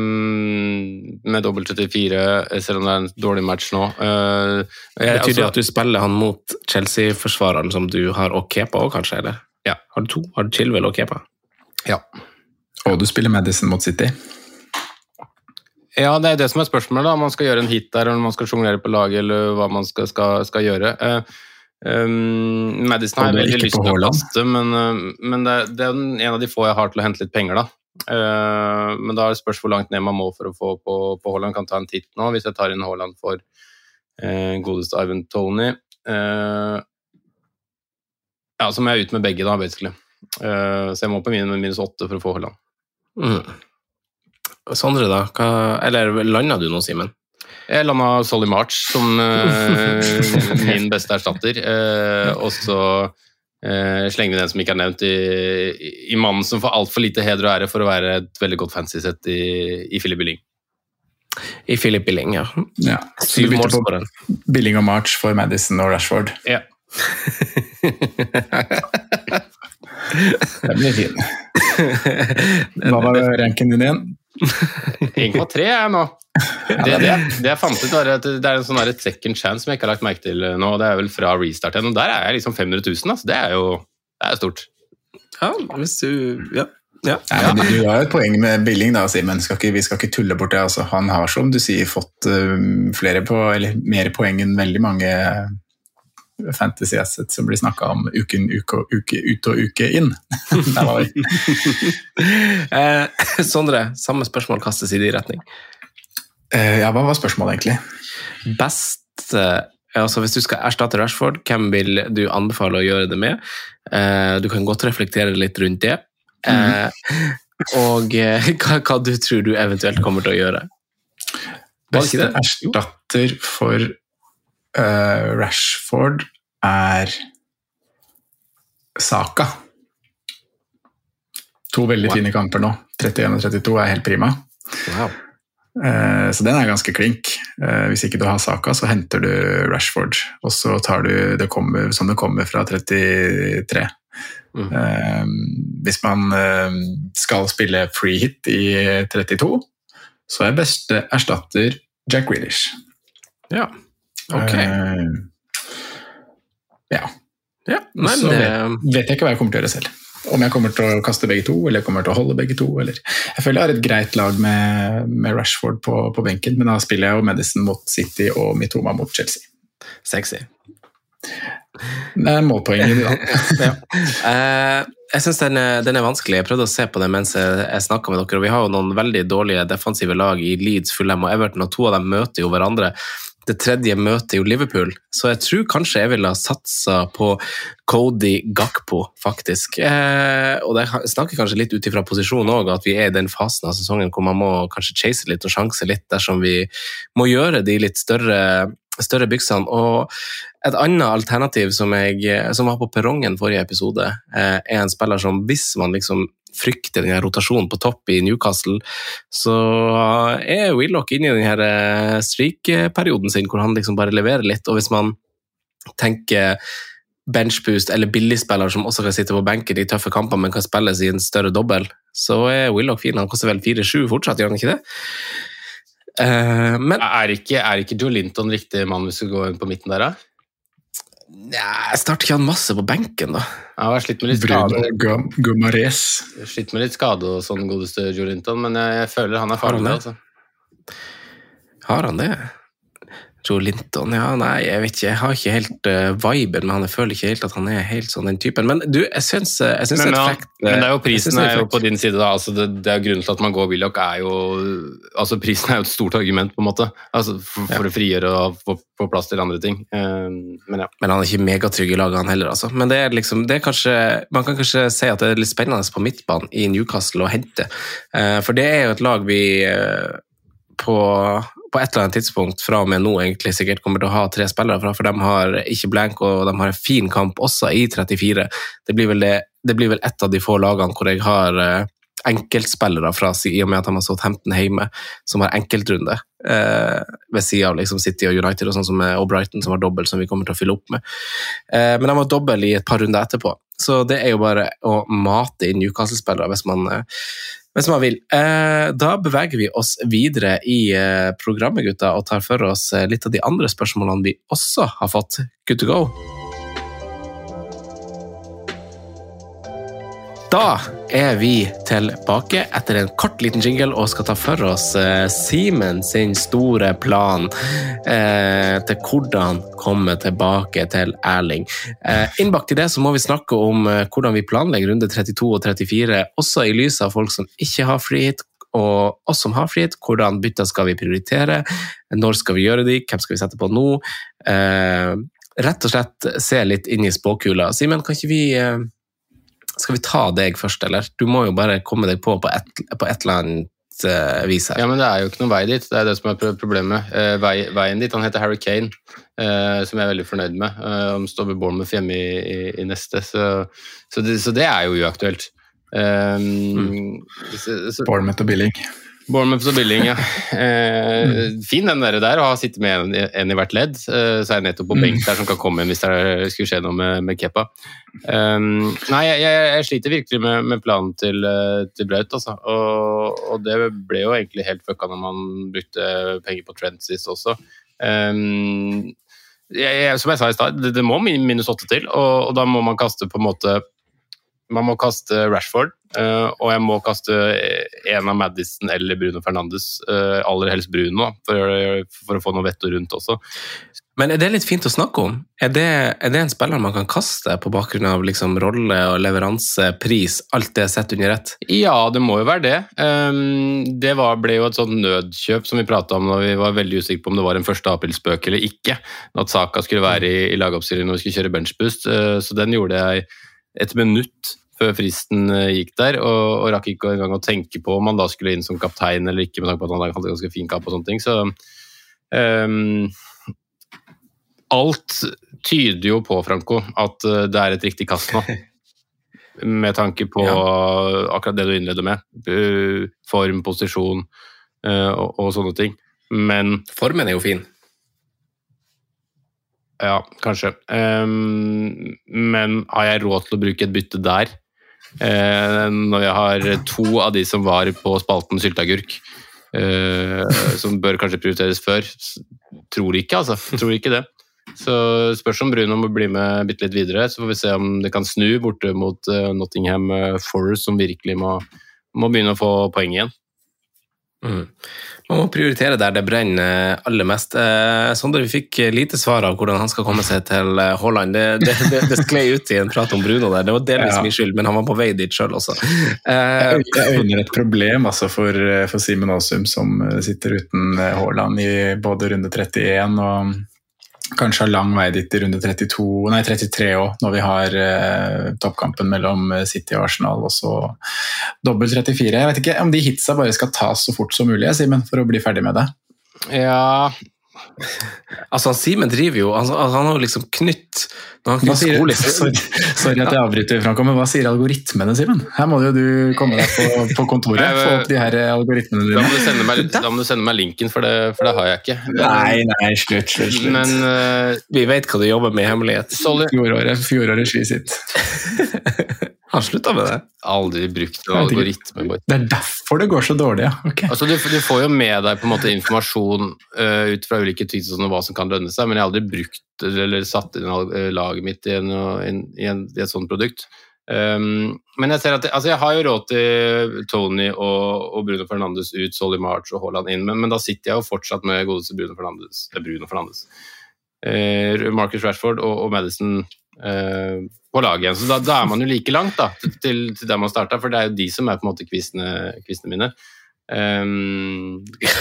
um, med dobbelt trettifire, selv om det er en dårlig match nå. Uh, jeg, Betyr det altså, at du spiller han mot Chelsea-forsvareren som du har og Kepa også, kanskje, eller? Ja. Har du to? Har du Chilwell og Kepa? Ja. Og du spiller Madison mot City? Ja, det er det som er spørsmålet da, om man skal gjøre en hit der, eller om man skal sjonglere på laget, eller hva man skal, skal, skal gjøre. Uh, Um, Madison har jeg veldig lyst til å kaste, men, men det, det er en av de få jeg har til å hente litt penger da. Uh, men da er det spørs hvor langt ned man må for å få på, på Haaland. Kan ta en titt nå, hvis jeg tar inn Haaland for uh, godeste Ivan Toney. Uh, ja, så må jeg ut med begge da, basically. Uh, så jeg må på minus, minus åtte for å få Haaland. Mm. Sondre da, hva, eller landet du nå, Simen? Jeg landet Solly March som uh, min beste erstatter, uh, og så uh, slenger vi den som ikke er nevnt i, i, i mannen som får alt for lite heder og ære for å være et veldig godt fantasy-sett i, i Philip Billing. I Philip Billing, ja. ja. Syv målskåren. Billing og March for Madison og Rashford. Ja. Det blir fin. Hva var ranken din igjen? en komma tre er jeg nå. Det, det, det jeg fant ut var at det er en sånn et second chance som jeg ikke har lagt merke til nå, det er vel fra restart igjen, og der er jeg liksom fem hundre tusen, altså. Det er jo det er stort. Ja, hvis du, ja. Ja. Ja, du, du har jo et poeng med Billing da, Simen, vi skal ikke tulle bort det, altså, han har som du sier fått uh, flere på, eller mer poeng enn veldig mange fantasy assets som blir snakket om uken, uke, uke ut og uke inn. Der var vi. eh, Sondre, samme spørsmål kastes i din retning. Ja, hva var spørsmålet egentlig? Best, altså hvis du skal erstatte Rashford, hvem vil du anbefale å gjøre det med? Du kan godt reflektere litt rundt det. Mm. Og hva, hva du tror du eventuelt kommer til å gjøre? Beste erstatter for uh, Rashford er Saka. To veldig wow. fine kamper nå. trettien og trettito er helt prima. Wow. Så den er ganske klink. Hvis ikke du har Saka, så henter du Rashford, og så tar du det kommer, som det kommer fra trettitre. Mm. Hvis man skal spille free hit i trettito, så er beste erstatter Jack Grealish. Ja, ok. Ja. Ja, men, så vet, vet jeg ikke hva jeg kommer til å gjøre selv. Om jeg kommer til å kaste begge to, eller jeg kommer til å holde begge to, eller... Jeg føler jeg har et greit lag med, med Rashford på, på benken, men da spiller jeg jo Madison mot City og Mitoma mot Chelsea. Sexy. Det er målpoenget i det da. Ja. Uh, jeg synes den er, den er vanskelig. Jeg prøvde å se på det mens jeg, jeg snakket med dere, og vi har jo noen veldig dårlige defensive lag i Leeds, Fulham og Everton, og to av dem møter jo hverandre det tredje møtet jo Liverpool, så jeg tror kanskje jeg ville ha satset på Cody Gakpo, faktisk. Eh, og det snakker kanskje litt ut ifra posisjonen også, at vi er i den fasen av sesongen hvor man må kanskje chase litt og sjanse litt dersom vi må gjøre de litt større, større byksene. Og et annet alternativ som, jeg, som var på perrongen forrige episode, eh, er en spiller som hvis man liksom frykter den her rotasjonen på topp i Newcastle, så er Willoch inne i den her streak-perioden sin, hvor han liksom bare leverer litt, og hvis man tenker benchboost eller billigspiller som også kan sitte på benken i tøffe kamper, men kan spilles i en større dobbel, så er Willoch fin. Han koster vel fire sju fortsatt, gjør han ikke det? Uh, men er ikke, er ikke Joe Linton riktig mann hvis du går inn på midten der, da? Ja, jeg starter ikke han masse på benken da. Jeg har slitt med litt skade. Bruno Gumares. Jeg har slitt med litt skade og sånn godeste Joe Linton, men jeg, jeg føler han er farlig, altså. Har han det? Joe Linton, ja, nei, jeg vet ikke, jeg har ikke helt uh, viben, men jeg føler ikke helt at han er helt sånn den typen. Men du, jeg synes, jeg synes men, det er ja, frekt. Men det er jo prisen er, er jo på din side da, altså det, det er grunnen til at man går Willoch er jo, altså prisen er jo et stort argument på en måte, altså for, for ja. Å frigjøre og få, få plass til andre ting, uh, men ja. Men han er ikke megatrygg i laget han heller, altså. Men det er liksom, det er kanskje, man kan kanskje si at det er litt spennende på midtbanen i Newcastle å hente, uh, for det er jo et lag vi uh, på på et eller annet tidspunkt fra og med nå egentlig sikkert kommer til å ha tre spillere fra, for de har ikke blank, og de har en fin kamp også i trettifire. Det blir vel, det, det blir vel et av de få lagene hvor jeg har uh, enkeltspillere fra, i og med at de har stått Hampton hjemme, som har enkeltrunde uh, ved siden av liksom City og United, og sånn som og Brighton, som har dobbelt, som vi kommer til å fylle opp med. Uh, men de har dobbelt i et par runder etterpå, så det er jo bare å mate inn Newcastle-spillere hvis man uh, Hvis man vil. Eh, da beveger vi oss videre i eh, programmet, gutta, og tar for oss eh, litt av de andre spørsmålene vi også har fått. Good to go. Da er vi tilbake etter en kort liten jingle og skal ta for oss eh, Simen sin store plan eh, til hvordan komme tilbake til Erling. Eh, innbakt i det så må vi snakke om eh, hvordan vi planlegger runde trettito og trettifire, også i lys av folk som ikke har frihet, og oss som har frihet, hvordan bytter skal vi prioritere, når skal vi gjøre de, hvem skal vi sette på nå, eh, rett og slett se litt inn i spåkula. Simen, kan ikke vi... Eh, Skal vi ta deg først, eller? Du må jo bare komme deg på på et, på et eller annet uh, vis her. Ja, men det er jo ikke noen vei dit. Det er det som er problemet. Uh, vei, veien dit, han heter Harry Kane, uh, som jeg er veldig fornøyd med. Uh, han står ved Bournemouth hjemme i, i, i neste, så, så, det, så det er jo uaktuelt. Um, mm. så, så, Bournemouth og Billing. Bournemouth og Billing, ja. Eh, fin den der der, å ha sittet med en, en i hvert ledd, eh, så er det nettopp på benk der som kan komme inn hvis det skulle skje noe med, med Kepa. Um, nei, jeg, jeg sliter virkelig med, med planen til, til Braut, altså. Og, og det ble jo egentlig helt fucka når man brukte penger på Trent sist også. Um, jeg, jeg, som jeg sa i stad, det, det må minus åtte til, og, og da må man kaste på en måte man må kaste Rashford, uh, og jeg må kaste en av Maddison eller Bruno Fernandes, uh, aller helst Bruno, for, for å få noe vetto rundt også. Men er det litt fint å snakke om? Er det, er det en spiller man kan kaste på bakgrunn av liksom rolle og leveranse, pris, alt det sett under ett? Ja, det må jo være det. Um, det var, ble jo et sånt nødkjøp som vi pratet om når vi var veldig usikre på om det var en første aprilspøk eller ikke, at Saka skulle være i, i lagoppstillingen når vi skulle kjøre benchboost, uh, så den gjorde jeg et minutt før fristen gikk der, og, og rakk ikke engang å tenke på om han da skulle inn som kaptein eller ikke, med tanke på at han hadde ganske fin kamp og sånne ting. Så um, alt tyder jo på, Franco, at det er et riktig kast nå. Med tanke på ja. Akkurat det du innleder med. Form, posisjon uh, og, og sånne ting. Men formen er jo fin. Ja, kanskje. Um, men har jeg råd til å bruke et bytte der? Uh, når jeg har to av de som var på spalten sylteagurk, uh, som bør kanskje prioriteres før, tror ikke, altså. Tror ikke det. Så spørs om Bruno må bli med bitte litt videre, så får vi se om det kan snu borte mot uh, Nottingham Forest, som virkelig må, må begynne å få poeng igjen. Mm. Man må prioritere der det brenner aller mest. Eh, Sondre, vi fikk lite svar av hvordan han skal komme seg til Haaland. Det, det, det, det sklei ut i en prat om Bruno der. Det var delvis ja. min skyld, men han var på vei dit selv også. Eh, jeg øyner et problem altså, for, for Simen Aasum, som sitter uten Haaland i både runde trettien og kanskje har lang vei dit i runde trettito, nei trettitre også, når vi har eh, toppkampen mellom City og Arsenal, og så dobbelt trettifire. Jeg vet ikke om de hitsa bare skal tas så fort som mulig, Simen, for å bli ferdig med det. Ja... Altså, Simen driver jo, han, han har jo liksom knytt han hva sier, sorry, sorry at jeg avbryter, Franco, men hva sier algoritmene, Simen? Her må jo du komme deg på, på kontoret, jeg, få opp de her algoritmene dine. Da må du sende meg, da må du sende meg linken, for det, for det har jeg ikke. Nei, nei, slutt, slutt, slutt. Men uh, vi vet hva du jobber med i hemmelighet. Fjoråret, fjoråret sky sitt. Han sluttet med det. Aldri brukt en algoritme. Det er derfor det går så dårlig, ja. Okay. Altså, du, du får jo med deg på en måte informasjon uh, ut fra ulike tweets og hva som kan lønne seg, men jeg har aldri brukt eller satt inn laget mitt i, en, i, en, i et sånt produkt. Um, men jeg ser at altså jeg har jo råd til Tony og, og Bruno Fernandes ut, Solly March og Haaland inn, men, men da sitter jeg jo fortsatt med godeste Bruno Fernandes, Bruno Fernandes. Uh, Marcus Rashford og, og Madison uh, på laget igjen, så da, da er man jo like langt da, til, til der man startet, for det er jo de som er på en måte kvistene, kvistene mine. Um,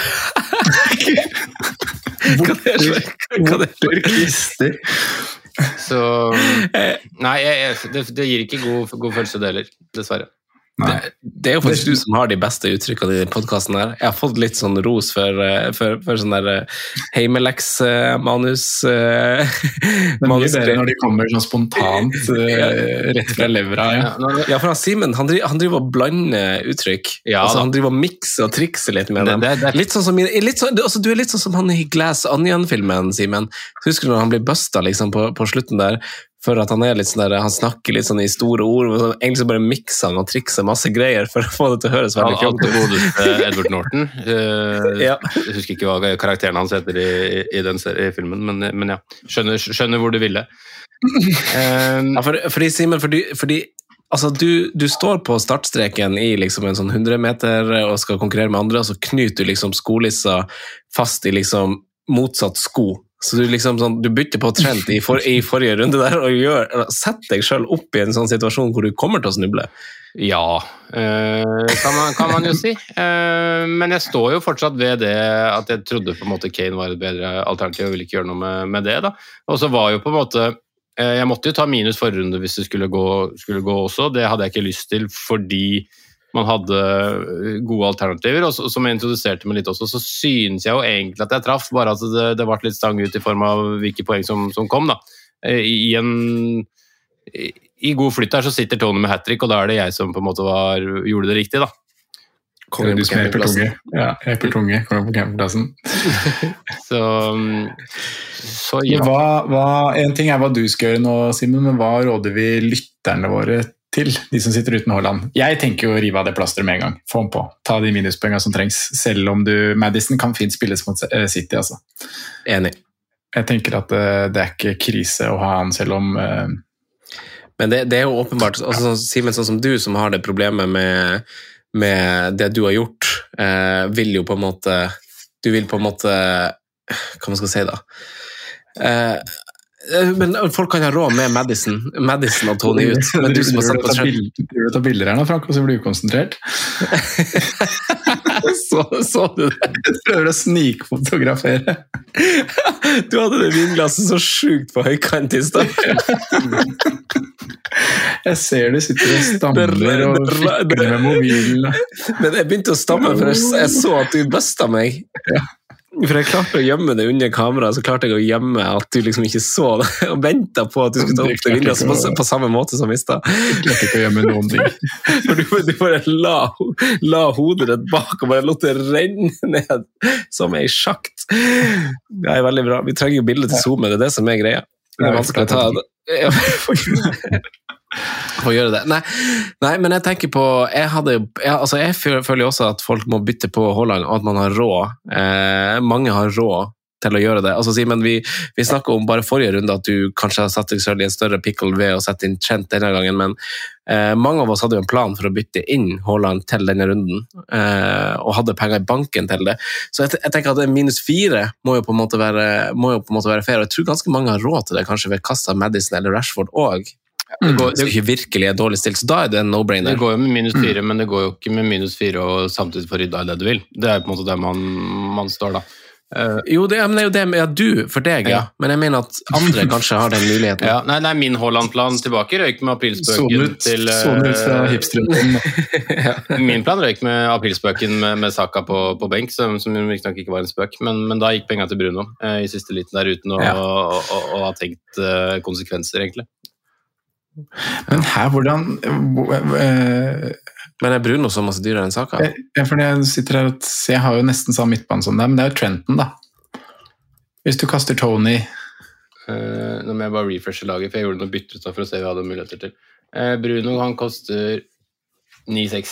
Hva er det? Hva er det? Kvister? Så nei, jeg, jeg, det, det gir ikke god, god følelse det heller, dessverre. Det, det er jo faktisk du som har de beste uttrykkene i podcasten her. Jeg har fått litt sånn ros for, for, for sånn der heimeleks-manus. Det er mye bedre når de kommer sånn spontant rett fra levra. Ja, ja for han Simen, han driver, han driver og blander uttrykk. Ja, altså, han driver og mikser og trikser litt med det, dem. Det, det, litt sånn som, litt sånn, altså, du er litt sånn som han i Glass Onion-filmen, Simen. Husker du når han blir busta liksom, på, på slutten der? For at han er litt sånn der, han snakker litt sånn i store ord, men så egentlig så bare mikser han og trikser masse greier for å få det til å høres veldig fjolt ut. Godeste Edward Norton. Uh, ja. Jeg husker ikke hva karakteren hans heter i, i den serien, i filmen, men, men ja, skjønner, skjønner hvor du ville. Um, ja, for, fordi, Simen, fordi, fordi altså, du, du står på startstreken i liksom en sånn hundre meter og skal konkurrere med andre, og så knyter du liksom skolissa fast i liksom motsatt sko. Så du liksom sånn, du bytter på trend i, for, i forrige runde der og gjør, setter deg selv opp i en sånn situasjon hvor du kommer til å snuble. Ja, øh, kan, man, kan man jo si. Uh, men jeg står jo fortsatt ved det at jeg trodde på en måte Kane var et bedre alternativ og ville ikke gjøre noe med, med det da. Og så var jo på en måte, uh, jeg måtte jo ta minus forrunde hvis det skulle gå, skulle gå også. Det hadde jeg ikke lyst til fordi man hadde gode alternativer, og som jeg introduserte meg litt også, så synes jeg jo egentlig at jeg traff, bare at det, det ble litt stang ut i form av hvilke poeng som, som kom da. I, en, i, i god flytt her så sitter Tony med hat-trick, og da er det jeg som på en måte var, gjorde det riktig da. Kommer du som er på tunge? Ja, jeg er på tunge, kommer på campingplassen. så, så ja. Hva, hva, en ting er hva du skal gjøre nå, Simen, men hva råder vi lytterne våre til, de som sitter uten Haaland? Jeg tenker jo å rive av det plasteret med en gang. Få den på. Ta de minuspoengene som trengs, selv om du, Madison kan fint spilles mot City, altså. Enig. Jeg tenker at uh, det er ikke krise å ha han, selv om... Uh, Men det, det er jo åpenbart, altså, Simen, sånn som du som har det problemet med, med det du har gjort, uh, vil jo på en måte, du vil på en måte, hva man skal si da, uh, men folk kan ha råd med Madison, Madison og Tony ut. Men du som har satt på trend. Du vil ta bilder her nå, Frank, og så blir du konsentrert. så, så du det? Jeg prøver å snikfotografere. Du hadde det vinglasset så sjukt på høykant i sted. Jeg ser du sitter og stammer og fikler med mobilen. Men jeg begynte å stamme, for jeg så at du bøsta meg. Ja. For jeg klarte å gjemme det under kamera, så klarte jeg å gjemme at du liksom ikke så det, og ventet på at du skulle ta opp det vinduet på, på samme måte som i sted. Jeg klarte ikke å gjemme noen ting. For du, du bare la, la hodet ditt bak og bare lot det renne ned som en sjakt. Det er veldig bra. Vi trenger jo bildet til Zoom, det er det som er greia. Det er vanskelig å ta det. For å gjøre det. Nei, nei, men jeg tenker på jeg, hadde, jeg, altså jeg føler jo også at folk må bytte på Haaland, og at man har råd. Eh, mange har råd til å gjøre det. Altså, Simen, vi, vi snakket om bare forrige runde at du kanskje har satt deg selv i en større pickle ved å sette inn Trent denne gangen, men eh, mange av oss hadde jo en plan for å bytte inn Haaland til denne runden, eh, og hadde penger i banken til det. Så jeg, jeg tenker at minus fire må jo på en måte være, må jo på en måte være fair, og jeg tror ganske mange har råd til det, kanskje ved kassa Madison eller Rashford også. Det går, det ikke virkelig er dårlig stilt, så da er det en no-brainer. Det går jo med minus fire, mm. men det går jo ikke med minus fire og samtidig få rydda i det du vil. Det er på en måte der man, man står da. Uh, jo, det, men det er jo det med ja, du, for deg, ja. ja. Men jeg mener at andre kanskje har den muligheten. Ja, nei, nei, min Haaland-plan tilbake røyk med aprilspøken til... Sånn ut fra hipstrømmen. ja. Min plan røyk med aprilspøken med, med Saka på, på benk, som, som ikke nok ikke var en spøk, men, men da gikk penger til Bruno uh, i siste liten der uten å ja. og, og, og ha tenkt uh, konsekvenser, egentlig. Men her, hvordan øh, Men er Bruno så masse dyrere enn Saka? Ja, for jeg sitter her og jeg har jo nesten samme midtbane som det, men det er jo Trenton da. Hvis du kaster Tony uh, Nå må jeg bare refreshe laget, for jeg gjorde noe bytter for å se hva jeg hadde muligheter til. uh, Bruno, han koster ni seks.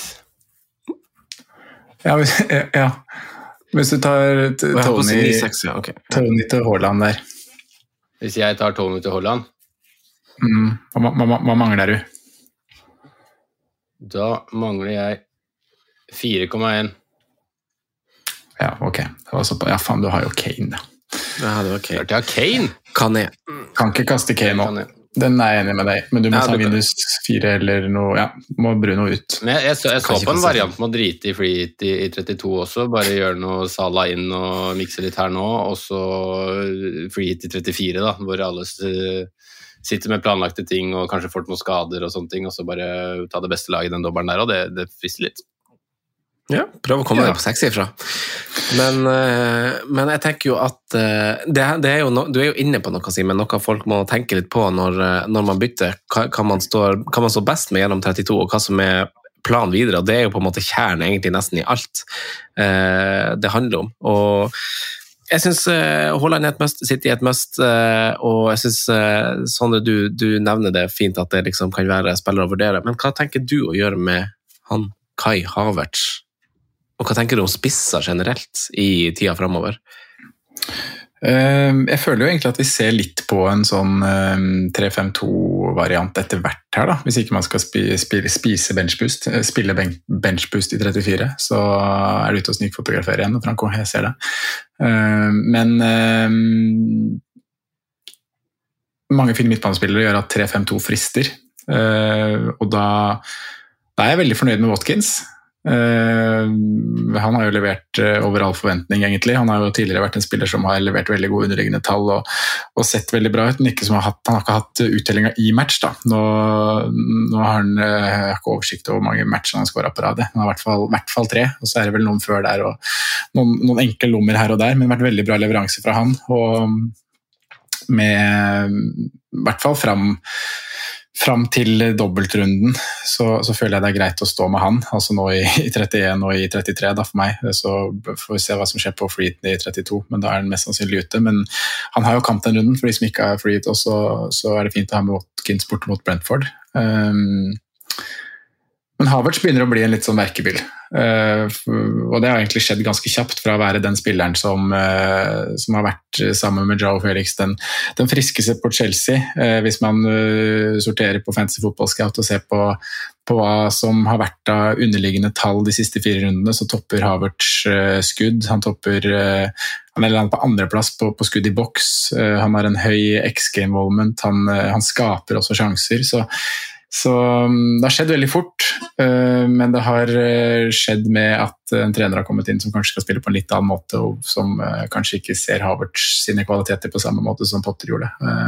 Ja, hvis, ja. Hvis du tar t- Tony, ni seks, ja, okay. Tony til Haaland der. Hvis jeg tar Tony til Haaland, Mm. Hva, hva, hva mangler du? Da mangler jeg fire komma én. Ja, ok. Det var så på. Ja, faen, du har jo Kane, da. Ja, det var Kane. Jeg har Kane. Kan jeg? Kan ikke kaste Kane nå. Den er jeg enig med deg, men du må ja, ta minus fire eller noe. Ja, må Bruno ut. Men jeg, jeg, så, jeg så på en variant med å drite i free hit i, i trettito også, bare gjøre noe Salah inn og mikse litt her nå, og så free hit i trettifire da, hvor alle sitter med planlagte ting og kanskje får noen skader og sånne ting, og så bare ta det beste laget i den dobbelen der, og det, det frister litt. Ja, prøv å komme ja. deg på seks ifra. Men, men jeg tenker jo at det, det er jo no, du er jo inne på noe, Simen, noe folk må tenke litt på når, når man bytter. Hva, hva, man står, hva man står best med gjennom trettito, og hva som er plan videre, og det er jo på en måte kjernen egentlig nesten i alt det handler om. Og jeg synes uh, Haaland er et must, City er et must, uh, og jeg synes uh, Sondre, du, du nevner det fint at det liksom kan være spillere å vurdere, men hva tenker du å gjøre med han Kai Havertz? Og hva tenker du om spisser generelt i tida fremover? Uh, jeg føler jo egentlig at vi ser litt på en sånn uh, tre fem to-variant etter hvert her da, hvis ikke man skal spi, spi, spise benchboost, spille benchboost i trettifire, så er det ute og snikfotografere igjen, Franco, jeg ser det. Uh, men uh, mange fine midtbanespillere gjør at tre fem to frister, uh, og da, da er jeg veldig fornøyd med Watkins. Uh, han har jo levert uh, over all forventning egentlig. Han har jo tidligere vært en spiller som har levert veldig gode underliggende tall og, og sett veldig bra ut, men ikke som har hatt, han har ikke hatt uttellinger i match da. Nå, nå har han uh, ikke oversikt over hvor mange matcher han skåret på rad. Han har i hvert fall, hvert fall tre, og så er det vel noen før der og noen, noen enkle lommer her og der, men det har vært veldig bra leveranse fra han, og med i hvert fall fram Fram til dobbeltrunden så, så føler jeg det er greit å stå med han, altså nå i, i trettien og i trettitre da for meg, så får vi se hva som skjer på freehiten i trettito, men da er han mest sannsynlig ute, men han har jo kamp den runden, for de som ikke har freehit også, så er det fint å ha med Watkins bort mot Brentford. Um, men Havertz begynner å bli en litt sånn verkebyll, uh, og det har egentlig skjedd ganske kjapt fra å være den spilleren som, uh, som har vært sammen med Joao Felix, den, den friskeste på Chelsea, uh, hvis man uh, sorterer på Fantasy Football Scout og ser på, på hva som har vært av underliggende tall de siste fire rundene, så topper Havertz uh, skudd, han topper uh, han er på andreplass på, på skudd i boks, uh, han har en høy X-game-involvement, han, uh, han skaper også sjanser, så Så det har skjedd veldig fort, men det har skjedd med at en trener har kommet inn som kanskje skal spille på en litt annen måte, og som kanskje ikke ser Havertz sine kvaliteter på samme måte som Potter gjorde.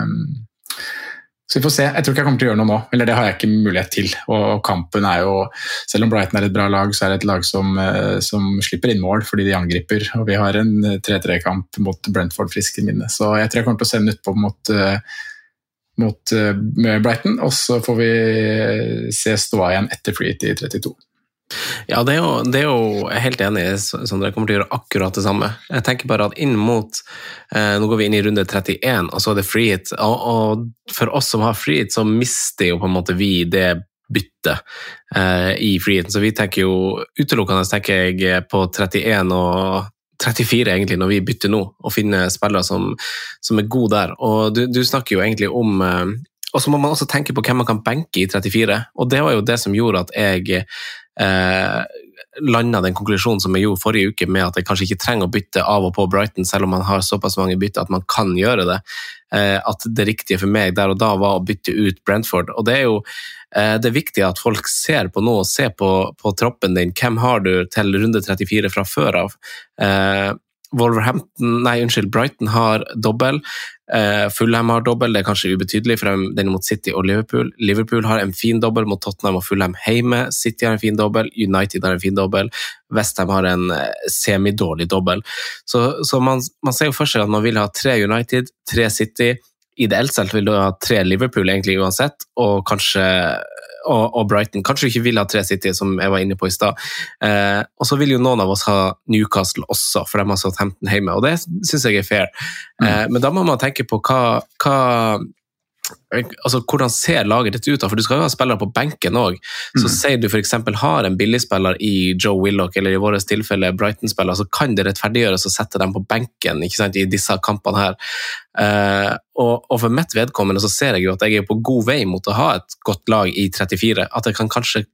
Så vi får se. Jeg tror ikke jeg kommer til å gjøre noe nå, eller det har jeg ikke mulighet til. Og kampen er jo, selv om Brighton er et bra lag, så er det et lag som, som slipper inn mål fordi de angriper, og vi har en tre-tre-kamp mot Brentford frisk i minne. Så jeg tror jeg kommer til å sende ut på mot mot uh, Brighton, og så får vi se ståa igjen etter freehit i trettito. Ja, det er jo, det er jo jeg er helt enig i, Sondre, jeg kommer til å gjøre akkurat det samme. Jeg tenker bare at inn mot, eh, nå går vi inn i runde trettien, og så er det freehit, og, og for oss som har freehit, så mister jo på en måte vi det bytte eh, i freehiten, så vi tenker jo utelukkende tenker jeg på trettien og trettifire egentlig når vi bytter nå, og finner spillere som, som er gode der. Og du, du snakker jo egentlig om, eh, og så må man også tenke på hvem man kan benke i trettifire, og det var jo det som gjorde at jeg eh, landet den konklusjonen som jeg gjorde forrige uke med at jeg kanskje ikke trenger å bytte av og på Brighton, selv om man har såpass mange bytte at man kan gjøre det. Eh, at det riktige for meg der og da var å bytte ut Brentford, og det er jo eh, det er viktig at folk ser på noe, ser på, på troppen din, hvem har du til runde trettifire fra før av. Eh, Wolverhampton, nei unnskyld, Brighton har dobbel, uh, Fulham har dobbel, det er kanskje ubetydelig for dem, den mot City og Liverpool. Liverpool har en fin dobbel mot Tottenham og Fulham hjemme, City har en fin dobbel, United har en fin dobbel, West Ham har en uh, semidårlig dobbel. Så, så man, man ser jo først at man vil ha tre United, tre City, ideelt sett vil du ha tre Liverpool egentlig uansett, og kanskje Og, og Brighton. Kanskje du ikke vil ha tre City, som jeg var inne på i stad. Eh, og så vil jo noen av oss ha Newcastle også, for de har Southampton hjemme, og det synes jeg er fair. Eh, mm. Men da må man tenke på hva, hva altså hvordan ser laget ditt ut da, for du skal jo ha spillere på benken også. Så mm. sier du for eksempel har en billigspiller i Joe Willock, eller i vårt tilfelle Brighton-spiller, så kan det rettferdiggjøres å sette dem på benken, ikke sant, i disse kampene her. Uh, og, og for mitt vedkommende så ser jeg jo at jeg er på god vei mot å ha et godt lag i trettifire, at jeg kan kanskje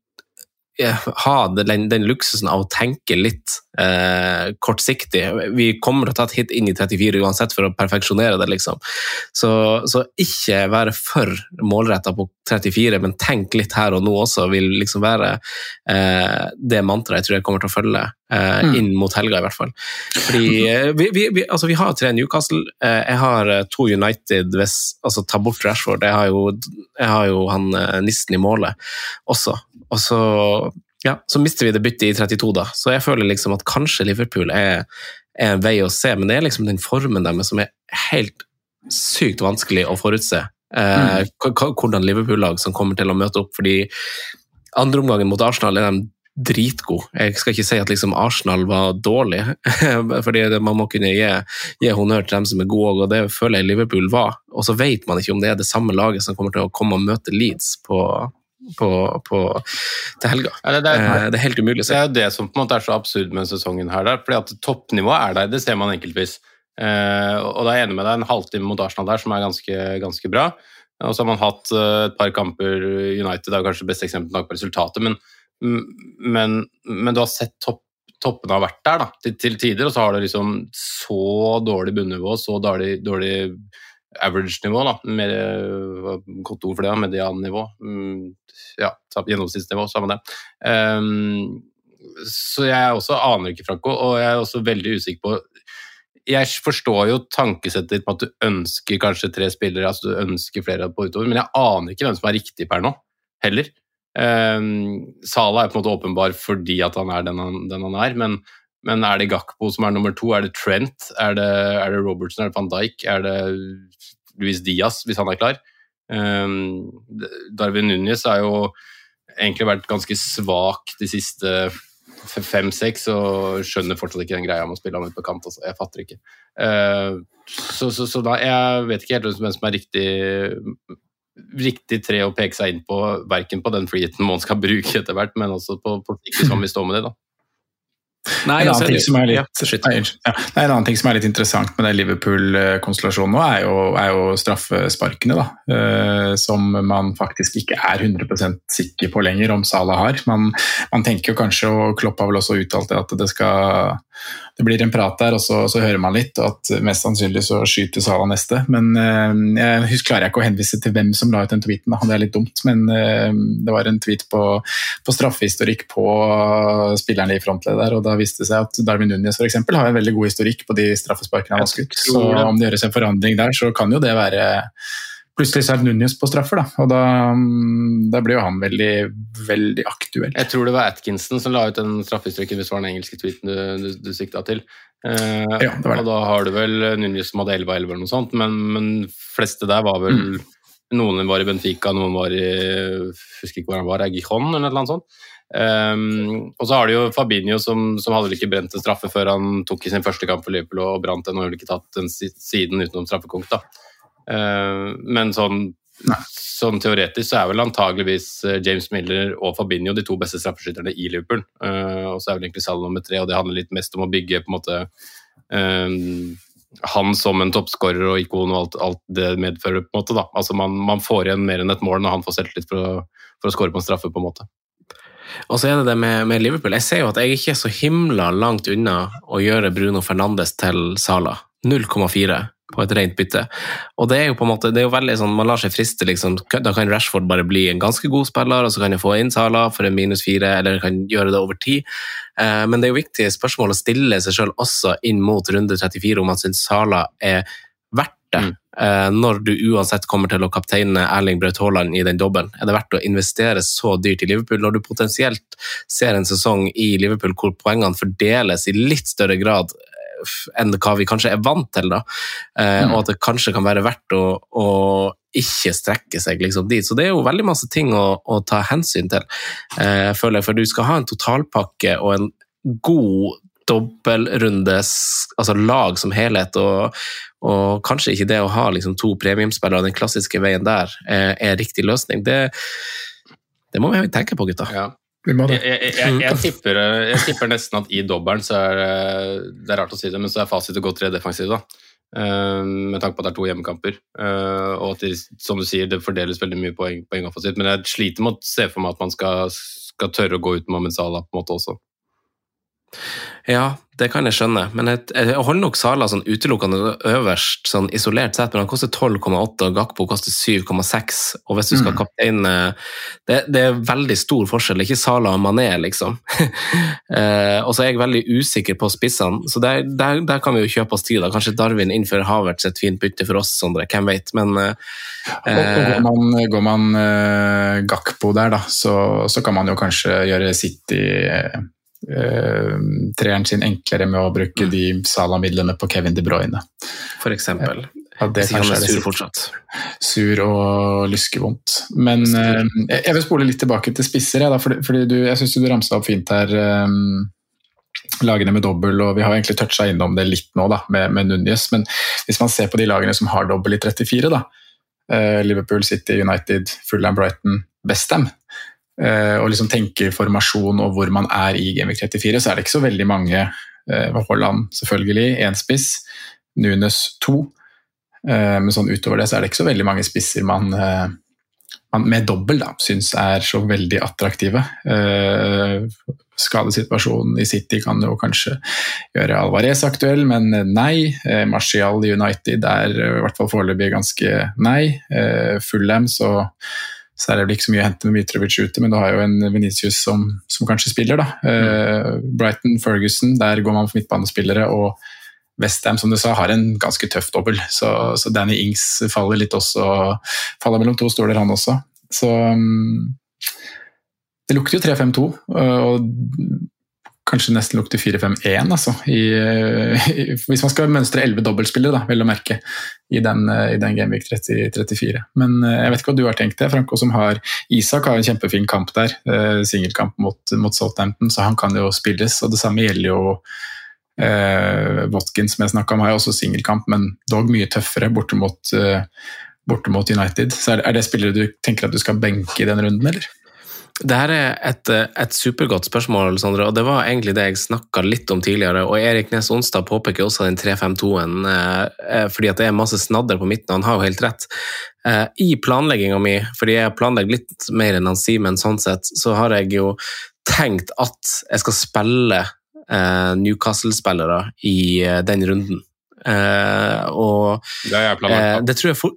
ha den, den luksusen av å tenke litt eh, kortsiktig. Vi kommer til å ta et hit inn i trettifire uansett for å perfeksjonere det, liksom. Så, så ikke være for målrettet på trettifire, men tenk litt her og nå også, vil liksom være eh, det mantraet jeg tror jeg kommer til å følge eh, mm. inn mot helga i hvert fall. Fordi eh, vi, vi, vi, altså, vi har tre Newcastle, eh, jeg har to United, hvis, altså ta bort Rashford, jeg har jo, jeg har jo han eh, nissen i målet også. Og så, ja, så mister vi det byttet i trettito da. Så jeg føler liksom at kanskje Liverpool er, er en vei å se, men det er liksom den formen deres som er helt sykt vanskelig å forutse. Eh, mm. Hvordan Liverpool-lag som kommer til å møte opp, fordi andre omgangen mot Arsenal er de dritgod. Jeg skal ikke si at liksom Arsenal var dårlig, fordi man må kunne gi, gi honnør til dem som er gode, og det føler jeg Liverpool var. Og så vet man ikke om det er det samme laget som kommer til å komme og møte Leeds på På, på, til helga. Ja, det, er, det er helt umulig å se. Det er jo det som på en måte er så absurd med sesongen her, der, fordi at toppnivået er der, det ser man enkeltvis. Eh, og da er jeg enig med deg, en halvtime mot Arsenal der som er ganske, ganske bra. Og så har man hatt et par kamper, United er kanskje beste eksempel på resultatet, men, men, men du har sett topp, toppene har vært der da, til, til tider, og så har du liksom så dårlig bunnivå, så dårlig, dårlig average-nivå, da, med godt ord for det, median-nivå, ja, gjennomsnittsnivå, sammen det. Um, så jeg også aner ikke, Franco, og jeg er også veldig usikker på, jeg forstår jo tankesettet ditt på at du ønsker kanskje tre spillere, altså du ønsker flere på utover, men jeg aner ikke hvem som er riktig per nå, heller. Um, Salah er på en måte åpenbar fordi at han er den han, den han er, men Men er det Gakpo som er nummer to? Er det Trent? Er det, er det Robertson? Er det Van Dijk? Er det Luis Diaz, hvis han er klar? Um, Darwin Núñez har jo egentlig vært ganske svak de siste fem-seks, og skjønner fortsatt ikke den greia med å spille ham ut på kant. Altså. Jeg fatter ikke. Uh, så så, så da, jeg vet ikke helt hvem som er riktig, riktig tre å peke seg inn på, hverken på den freehiten man skal bruke etter hvert, men også på, på ikke som vi står med det da. Nei, en, annen ting som er litt, nei, ja, en annen ting som er litt interessant med den Liverpool-konstellasjonen nå er jo, er jo straffesparkene da, eh, som man faktisk ikke er hundre prosent sikker på lenger om Salah har. Man, man tenker jo kanskje, og Klopp har vel også uttalt det, at det skal det blir en prat der, og så, så hører man litt, og at mest sannsynlig så skyter Salah neste, men eh, jeg husker, klarer jeg ikke å henvise til hvem som la ut den tweeten, da. Det er litt dumt, men eh, det var en tweet på, på straffehistorikk på spillerne i frontleddet der, og da viste det seg at Darwin Núñez for eksempel har en veldig god historikk på de straffesparkene han har skutt, så om det gjøres en forandring der, så kan jo det være plutselig så er Núñez på straffer da, og da, da blir jo han veldig, veldig aktuell. Jeg tror det var Atkinson som la ut den straffestrykken, hvis det var den engelske tweeten du, du, du sikta til. Uh, ja, det var det. Og da har du vel Núñez som hadde elleve elleve eller noe sånt, men, men fleste der var vel, mm. noen var i Benfica, noen var i, husker ikke hvor han var, i Gijon eller noe sånt. Um, og så har du jo Fabinho som, som hadde vel ikke brent en straffe før han tok i sin første kamp for Liverpool og brant den, og har vel ikke tatt den siden utenom straffekonk da. Uh, men sånn sånn teoretisk så er vel antageligvis James Miller og Fabinho de to beste straffeskytterne i Liverpool. Uh, og så er vel egentlig Salah nummer tre, og det handler litt mest om å bygge på en måte uh, han som en toppskårer og ikon og alt, alt det medfører på en måte da. Altså man, man får igjen mer enn et mål når han får selvtillit for å, for å skåre på en straffe på en måte. Og så er det det med, med Liverpool. Jeg ser jo at jeg ikke er så himla langt unna å gjøre Bruno Fernandes til Salah. null komma fire på et rent bytte. Og det er jo på en måte, det er jo veldig sånn, man lar seg friste liksom, da kan Rashford bare bli en ganske god spiller, og så kan jeg få inn Salah for en minus fire, eller kan gjøre det over tid. Eh, men det er jo viktig spørsmål å stille seg selv også inn mot runde trettifire, om man synes Salah er verdt det. Mm. Når du uansett kommer til å kapteine Erling Braut Haaland i den dobbelen, er det verdt å investere så dyrt i Liverpool, når du potensielt ser en sesong i Liverpool hvor poengene fordeles i litt større grad enn hva vi kanskje er vant til da, mm. og at det kanskje kan være verdt å, å ikke strekke seg liksom dit, så det er jo veldig masse ting å, å ta hensyn til, eh, føler jeg, for du skal ha en totalpakke og en god dobbelrundes, altså lag som helhet, og, og kanskje ikke det å ha liksom to premiumspillere, den klassiske veien der, er, er riktig løsning. Det, det må vi tenke på, gutta. Ja. Jeg, jeg, jeg, jeg, tipper, jeg tipper nesten at i dobbelen så er det er rart å si det, men så er fasit å gå tre defensive da, med tanke på at det er to hjemmekamper, og at det, som du sier, det fordeles veldig mye poeng, poeng av fasit, men jeg sliter med å se for meg at man skal, skal tørre å gå ut med Mohamed Salah på en måte også. Ja, det kan jeg skjønne, men jeg, jeg holder nok Salah sånn utelukkende øverst, sånn isolert sett, men han koster tolv komma åtte, og Gakpo koster syv komma seks, og hvis du skal kapteine, det, det er veldig stor forskjell, ikke Salah og Mané, liksom. eh, og så er jeg veldig usikker på spissene, så der, der, der kan vi jo kjøpe oss tid, da. Kanskje Darwin innfører Havertz et fint bytte for oss, Sondre, hvem vet, men... Eh, og, og går man, går man uh, Gakpo der, da, så, så kan man jo kanskje gjøre City... Uh, Uh, treeren sin enklere med å bruke de Salah-midlene på Kevin De Bruyne. For eksempel. Ja, det kanskje er er sur fortsatt. Sur og lyskevondt. Men uh, jeg vil spole litt tilbake til spisser, da, fordi, fordi du, jeg synes du ramset opp fint her um, lagene med dobbel, og vi har egentlig touchet innom det litt nå da, med, med Núñez, men hvis man ser på de lagene som har dobbel i trettifire, da, uh, Liverpool, City, United, Fulham, Brighton, West Ham, og liksom tenker formasjon og hvor man er i Game Week trettifire, så er det ikke så veldig mange. Haaland selvfølgelig, en spiss, Núñez to, men sånn utover det så er det ikke så veldig mange spisser man, man med dobbel da, synes er så veldig attraktive. Skadesituasjonen i City kan jo kanskje gjøre Alvarez aktuell, men nei. Martial i United er i hvert fall foreløpig ganske nei. Fulham så så er det vel ikke så mye å hente med Mitrovic ute, men du har jo en Vinicius som, som kanskje spiller da. Mm. Brighton, Ferguson, der går man for midtbanespillere, og West Ham, som du sa, har en ganske tøff dobbel, så, så Danny Ings faller litt også, faller mellom to stoler han også. Så um, det lukter jo tre fem to, og kanskje nesten lukter fire fem en, altså, i, i, hvis man skal mønstre elleve dobbeltspillere, da, vel å merke, i den, i den Game Week tretti, trettifire. Men jeg vet ikke hva du har tenkt det, Franco, som har Isak har en kjempefin kamp der, eh, singelkamp mot, mot Southampton, så han kan jo spilles, og det samme gjelder jo eh, Watkins, som jeg snakket om, har jo også singelkamp, men dog mye tøffere borte mot, eh, borte mot United. Så er det, er det spillere du tenker at du skal benke i den runden, eller? Det her er et, et supergodt spørsmål, Sondre, og det var egentlig det jeg snakket litt om tidligere, og Erik Nes Onsdag påpeker også den tre fem to-en, eh, fordi at det er masse snadder på midten, og han har jo helt rett. Eh, I planleggingen min, fordi jeg planlegger litt mer enn han Simen sånn sett, så har jeg jo tenkt at jeg skal spille eh, Newcastle-spillere i eh, den runden. Eh, og det, er jeg planlagt, eh, det tror jeg for...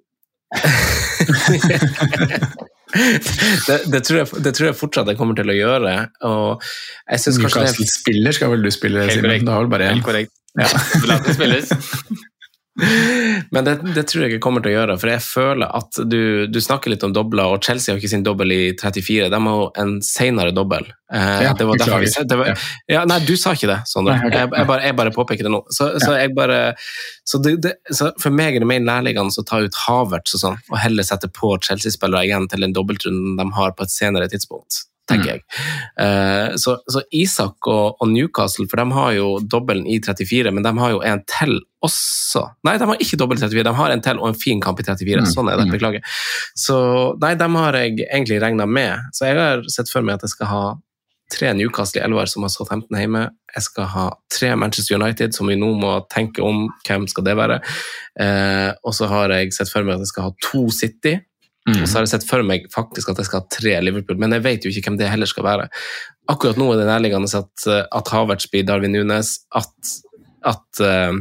det, det, tror jeg, det tror jeg fortsatt jeg kommer til å gjøre, og jeg synes kanskje det er... spiller skal vel du spille, Simen? Da har vel bare en. Helt korrekt. Ja. La det spilles. Men det, det tror jeg ikke kommer til å gjøre, for jeg føler at du, du snakker litt om dobler, og Chelsea har ikke sin dobbel i trettifire, de har jo en senere dobbel. Eh, ja, det var derfor vi, det var, ja, nei, du sa ikke det, Sondre. Nei, okay. jeg, jeg, bare, jeg bare påpeker det nå. Så, ja. så jeg bare, så, det, det, så for meg er det mer nærliggende å ta ut Havertz og sånn, og heller sette på Chelsea-spillere igjen til en dobbeltrunde de har på et senere tidspunkt. tenker jeg. Uh, så, så Isak og, og Newcastle, for de har jo dobbelen i trettifire, men de har jo en til også. Nei, de har ikke dobbel i trettifire, de har en til og en fin kamp i trettifire, mm. sånn er det, beklager. Så nei, de har jeg egentlig regnet med. Så jeg har sett for meg at jeg skal ha tre Newcastle i elver som har Southampton hjemme. Jeg skal ha tre Manchester United, som vi nå må tenke om hvem skal det være. Uh, og så har jeg sett for meg at jeg skal ha to City, Mm. og så har jeg sett for meg faktisk at jeg skal ha tre Liverpool, men jeg vet jo ikke hvem det heller skal være. Akkurat nå er det nærliggende at, at Havertz blir Darwin Núñez, at, at,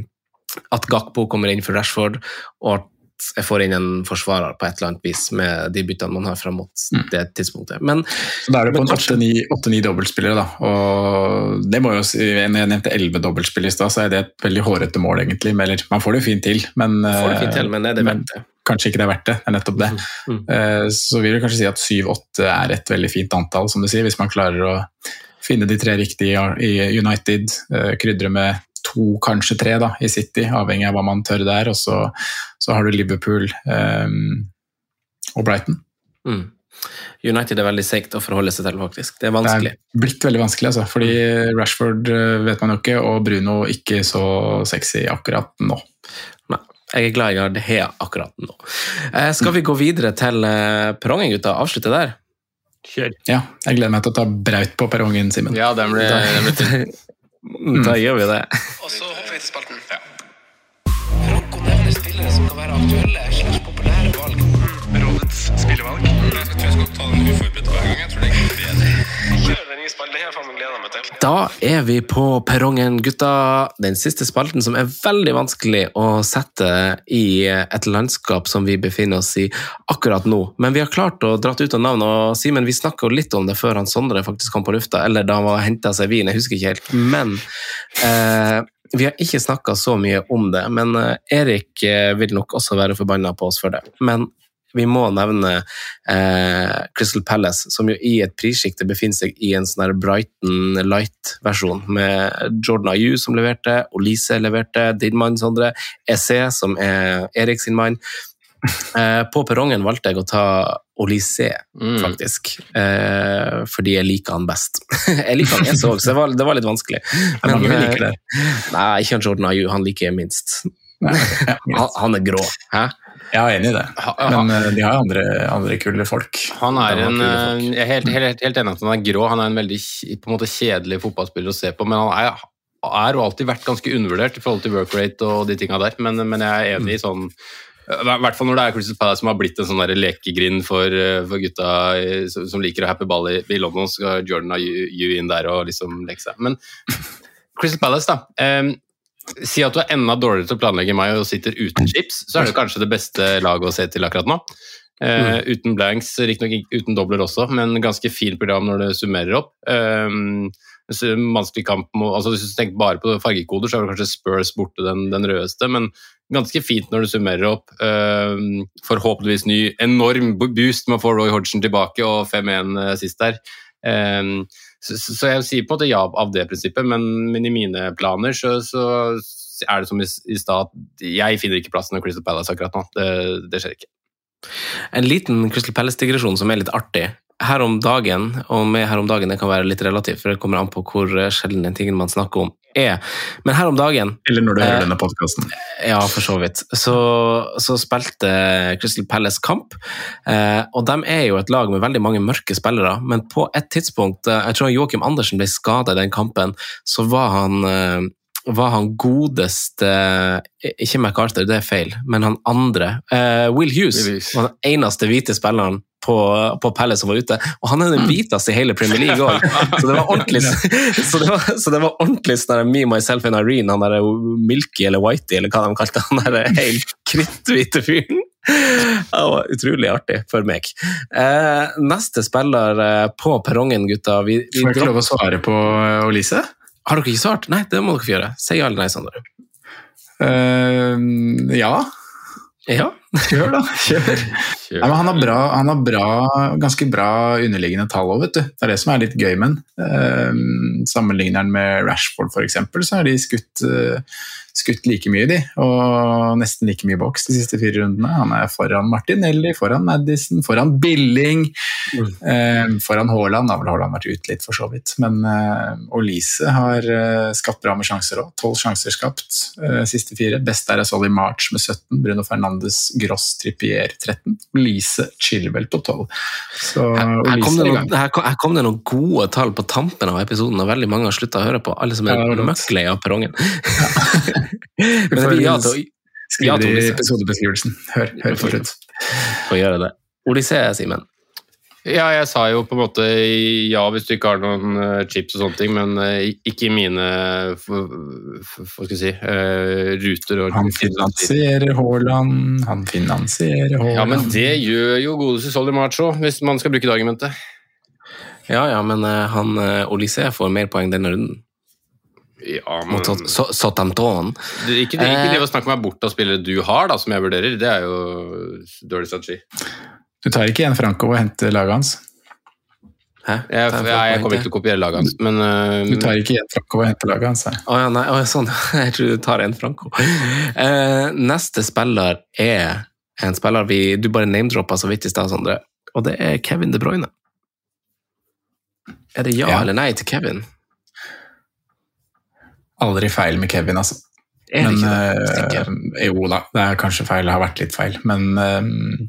at Gakpo kommer inn for Rashford, og at jeg får inn en forsvarer på et eller annet vis med de byttene man har frem mot mm. det tidspunktet. Men, så da er det på en åtte-ni dobbeltspillere da, og det må jo si, jeg nevnte elleve dobbeltspillere i sted, så er det et veldig hårete mål egentlig, eller man får det fint til, men, får det fint til, men er det verdt det? Kanskje ikke det er verdt det, det er nettopp det. Mm. Mm. Så vil jeg kanskje si at syv-åtte er et veldig fint antall, som du sier, hvis man klarer å finne de tre riktige i United, krydre med to, kanskje tre da, i City, avhengig av hva man tør der, og så, så har du Liverpool um, og Brighton. Mm. United er veldig segt å forholde seg til, faktisk. Det er vanskelig. Det er blitt veldig vanskelig, altså, fordi Rashford vet man jo ikke, og Bruno ikke så sexy akkurat nå. Nei. Jeg er glad jeg har det her akkurat nå. Eh, skal vi gå videre til eh, perrongen, gutta? Avslutte der? Kjør. Ja, jeg gleder meg til å ta braut på perrongen, Simen. Ja, den blir... Da, da gjør vi det. Og så hopper vi til spalten. Ja. Franco nevner spillere som kan være aktuelle slags populære valg. Rådets spillevalg. Jeg tror jeg skal ta den uforberedt hver gang. Jeg tror det er ikke bedre. Kjør den nye spalten. Det her får vi glede meg til. Da er vi på perrongen, gutta. Den siste spalten som er veldig vanskelig å sette i et landskap som vi befinner oss i akkurat nå. Men vi har klart å dratt ut av navn, og Simen, vi snakket jo litt om det før han Sondre faktisk kom på lufta, eller da han var hentet seg vin, jeg husker ikke helt. Men eh, vi har ikke snakket så mye om det, men eh, Erik vil nok også være forbannet på oss for det. Men vi må nevne eh, Crystal Palace, som jo i et prissjikte befinner seg i en sånn her Brighton Light-versjon, med Jordan Ayew som leverte, Olise leverte, din mann Sondre, Eze som er Erik sin mann. Eh, på perrongen valgte jeg å ta Olise, mm. faktisk, eh, fordi jeg liker han best. Jeg liker han Eze også, så det var, det var litt vanskelig. Men, mange liker det. Nei, ikke han Jordan Ayew, han liker jeg minst. han, han er grå, hæ? Jeg er enig i det, men de har andre, andre kule folk. Han er en, folk. Jeg er helt, helt, helt enig at han er grå, han er en veldig på en måte kjedelig fotballspiller å se på, men han er, er jo alltid vært ganske undervurdert i forhold til work rate og de tingene der, men, men jeg er enig i sånn, i hvert fall når det er Crystal Palace som har blitt en sånn der lekegrind for, for gutta som liker å happe ball i, i London, så skal Jordan Ayew inn der og liksom leke seg. Men Crystal Palace da, um, si at du er enda dårligere til å planlegge meg og sitter uten chips, så er det kanskje det beste laget å se til akkurat nå. Uh, mm. Uten blanks, riktignok uten dobler også, men ganske fint program når det summerer opp. Um, vanskelig kamp, altså hvis du tenker bare på fargekoder, så er det kanskje Spurs borte den, den rødeste, men ganske fint når det summerer opp. Um, forhåpentligvis ny enorm boost med å få Roy Hodgson tilbake og fem en sist der. Um, Så, så jeg sier på en måte ja av det prinsippet, men, men i mine planer så, så er det som i, i stad at jeg finner ikke plassen av Crystal Palace akkurat nå. Det, det skjer ikke. En liten Crystal Palace-digresjon som er litt artig. Her om dagen, og med her om dagen det kan være litt relativt, for det kommer an på hvor sjelden den tingen man snakker om er. Men her om dagen... Eller når du eh, hører denne podcasten. Ja, for så vidt. Så, så spilte Crystal Palace kamp, eh, og de er jo et lag med veldig mange mørke spillere, men på et tidspunkt, eh, jeg tror Joachim Andersen ble skadet i den kampen, så var han... Eh, var han godeste, ikke MacArthur, det er feil, men han andre, uh, Will Hughes, var den eneste hvite spilleren på, på Palace som var ute, og han er den hviteste i hele Premier League også. Så det var ordentlig, så det var, så det var ordentlig sånn Me, Myself and Irene, han der Milky eller Whitey, eller hva de kalte han der helt kritthvite fyren. Det var utrolig artig for meg. Uh, neste spiller uh, på perrongen, gutta. Vi, vi Får jeg ikke lov å svare på Olise? Har dere ikke svart? Nei, det må dere gjøre. Si ja eller nei, Sander. Uh, ja. Ja, Kjør da, kjør. Ja, men han har, bra, han har bra, ganske bra underliggende tall også, vet du. Det er det som er litt gøy, men uh, sammenligner han med Rashford for eksempel, så har de skutt, uh, skutt like mye de, og nesten like mye boks de siste fire rundene. Han er foran Martinelli, foran Maddison, foran Billing, mm. uh, foran Haaland. Da har vel Haaland vært ute litt for så vidt, men uh, Olise har uh, skapt bra med sjanser også. tolv sjanser skapt, uh, siste fire. Best er Solly March med sytten, Bruno Fernandes Gross Trippier tretten, Lise Chilwell på tolv. Så her, her, kom noen, her, her kom det noen gode tall på tampen av episoden, og veldig mange har sluttet å høre på, alle som er ja, møkkelig av perrongen. Ja. Men det blir ja til å skrive i episodebeskrivelsen. Hør, hør fortsatt. Få gjøre det. Olise, Simen. Ja, jeg sa jo på en måte ja hvis du ikke har noen uh, chips og sånne ting, men uh, ikke i mine for, for, for, skal jeg si, uh, ruter. Og han finansierer Haaland, han finansierer Haaland. Ja, men det gjør jo godeste Solly March også, hvis man skal bruke det argumentet. Ja, ja, men uh, han uh, Olise får mer poeng denne runden. Ja, men... Mot Southampton. Det er ikke det, ikke det å snakke meg bort av spillere du har, da, som jeg vurderer. Det er jo dårlig strategi. Du tar ikke igjen Franco og henter laget hans? Hæ? Jeg, jeg, jeg kommer ikke til å kopiere laget hans, men... Uh, du tar ikke igjen Franco og henter laget hans? Å oh, ja, nei, oh, sånn. Jeg tror du tar en Franco. Uh, neste spiller er en spiller vi, du bare name-dropper så vidt i sted, Sondre, og det er Kevin De Bruyne. Er det ja, ja. eller nei til Kevin? Aldri feil med Kevin, altså. Er det men, ikke det? Uh, jo da, det er kanskje feil, det har vært litt feil, men... Uh,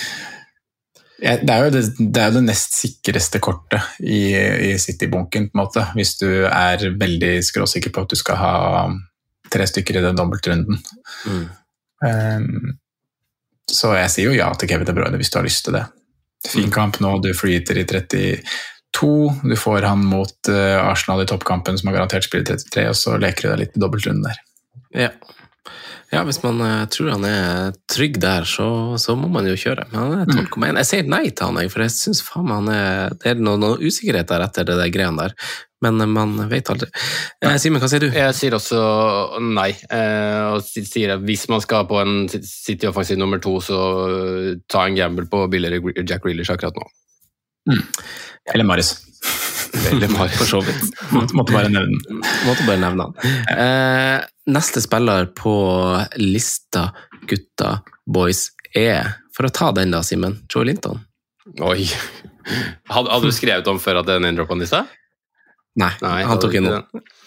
Det er, jo det, det er jo det nest sikreste kortet i, i City-bunken, på en måte, hvis du er veldig skråsikker på at du skal ha tre stykker i den dobbeltrunden. Mm. Um, så jeg sier jo ja til Kevin De Bruyne hvis du har lyst til det. Fin kamp nå, du freehitter i trettito, du får han mot uh, Arsenal i toppkampen som har garantert spiller trettitre, og så leker du deg litt i dobbeltrunden der. Ja. Ja, hvis man uh, tror han er trygg der, så, så må man jo kjøre. Men han er tolv komma én. Jeg sier nei til han, for jeg synes faen han er, det er noe, noe usikkerhet der etter det der greiene der. Men uh, man vet aldri. Uh, Simen, hva sier du? Jeg sier også nei. Uh, og sier at hvis man skal på en City-offensiv nummer to, så ta en gamble på billigere Jack Grealish akkurat nå. Mm. Eller Marius. Eller Marius, for så vidt. Måtte, måtte bare nevne den. Måtte bare nevne han. Uh, neste spiller på lista, gutta, boys, er, for å ta den da, Simen, Joe Linton. Oi. Hadde, hadde du skrevet om før at det er en inndropp på lista? Nei, Nei, han tok en nå.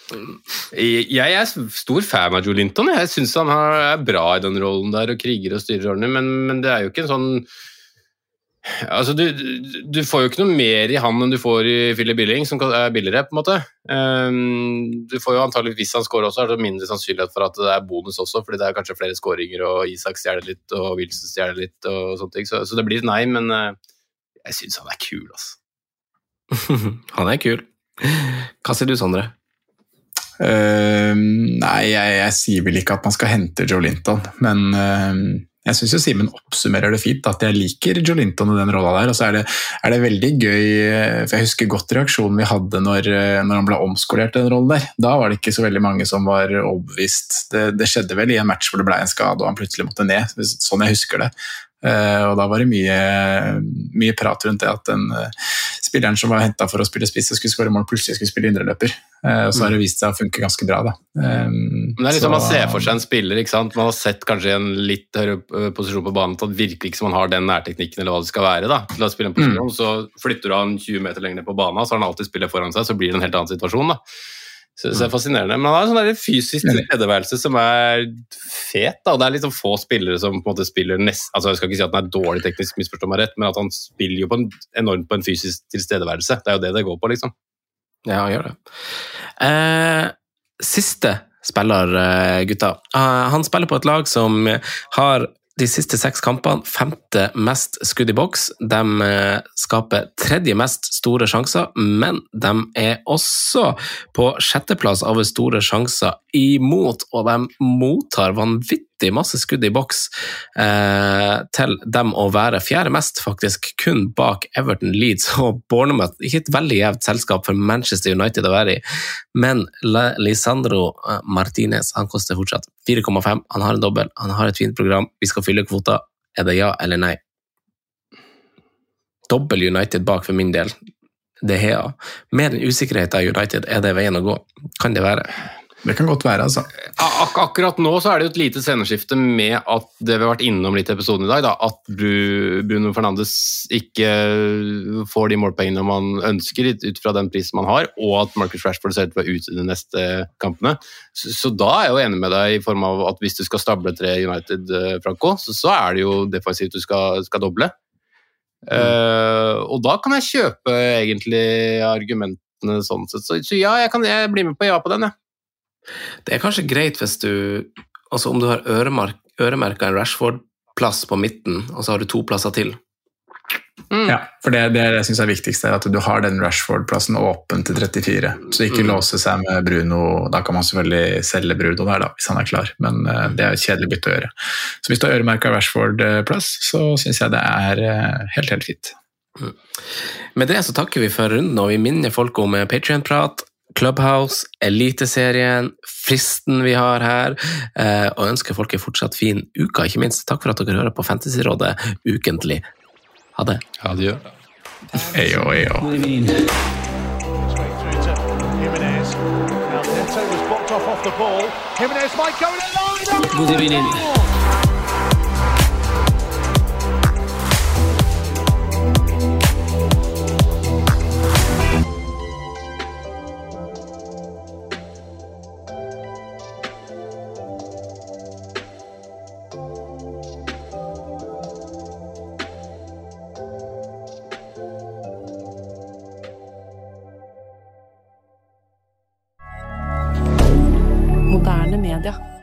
Jeg er stor fan av Joe Linton. Jeg synes han er bra i den rollen der, og kriger og styrer ordentlig, men, men det er jo ikke en sånn... Altså, du, du får jo ikke noe mer i han enn du får i Philip Billing, som er billigere, på en måte. Um, du får jo antageligvis, hvis han scorer også, er det mindre sannsynlighet for at det er bonus også, fordi det er kanskje flere scoringer, og Isak stjeler litt, og Wilson stjeler litt, og sånne ting. Så, så det blir nei, men uh, jeg synes han er kul, altså. Han er kul. Hva sier du, Sondre? Uh, nei, jeg, jeg sier vel ikke at man skal hente Joe Linton, men... Uh, Jeg synes jo Simen oppsummerer det fint, at jeg liker Joe Linton og den rollen der, og så er det, er det veldig gøy, for jeg husker godt reaksjonen vi hadde når, når han ble omskolert i den rollen der. Da var det ikke så veldig mange som var overbevist. Det, det skjedde vel i en match hvor det ble en skade, og han plutselig måtte ned, sånn jeg husker det. Og da var det mye, mye prat rundt det at den spilleren som var hentet for å spille spiss og skulle skåre mål, plutselig skulle spille indreløper. Og så har det vist seg å funke ganske bra da. Men det er liksom, så, man ser for seg en spiller, ikke sant? Man har sett kanskje en litt høyere posisjon på banen, at det virker ikke som man har den nærteknikken eller hva det skal være da, til å spille en posisjon, mm. så flytter du han tjue meter lenger ned på banen, så har han alltid spillet foran seg, så blir det en helt annen situasjon da. Så, så det er fascinerende, men han har en sånn der fysisk tilstedeværelse som er fet da, og det er liksom få spillere som på en måte spiller nest, altså jeg skal ikke si at han er dårlig teknisk, misforstå meg rett, men at han spiller jo på en, enormt på en fysisk tilstedeværelse, det er jo det det går på liksom. Ja, han gjør det. Eh, siste spiller, gutta. Eh, han spiller på et lag som har de siste seks kampene femte mest skudd i boks. De eh, skaper tredje mest store sjanser, men de er også på sjetteplass av store sjanser imot, og de mottar vanvittig masse skudd i boks eh, til dem å være fjerde mest, faktisk, kun bak Everton, Leeds og Bournemouth. Ikke et veldig jevnt selskap for Manchester United å være i, men Lisandro Martinez, han koster fortsatt fire komma fem, han har en dobbel, han har et fint program, vi skal fylle kvota, Er det ja eller nei? Dobbel United bak for min del. Det er ja. Med den usikkerheten av United, er det veien å gå? Kan det være? Det kan godt være, altså. Ak akkurat nå så er det jo et lite sceneskifte med at det vi har vært innom litt i episoden i dag, da, at Bru Bruno Fernandes ikke får de målpengene man ønsker ut fra den prisen man har, og at Marcus Rashford ser ut til å være ute i de neste kampene. Så, så da er jeg jo enig med deg i form av at hvis du skal stable tre United, Franco, så, så er det jo defensivt du skal, skal doble. Mm. Uh, og da kan jeg kjøpe egentlig argumentene sånn sett. Så, så ja, jeg kan jeg bli med på ja på den, ja. Det er kanskje greit hvis du, altså om du har øremerket en Rashford-plass på midten, og så har du to plasser til. Mm. Ja, for det, det jeg synes er viktigst er at du har den Rashford-plassen åpen til trettifire, så ikke mm. låse seg med Bruno. Da kan man selvfølgelig selge Bruno der da, hvis han er klar, men uh, det er et kjedelig bytte å gjøre. Så hvis du har øremerket Rashford-plass, så synes jeg det er uh, helt, helt fint. Mm. Med det så takker vi for runden, og vi minner folk om Patreon-prat, Clubhouse, Eliteserien, fristen vi har her, eh, og ønsker folk en fortsatt fin uka, ikke minst. Takk for at dere hører på Fantasyrådet ukentlig. Ha det. Ha det, gjør. Eyo, eyo. Good evening. Good evening. Moderne media.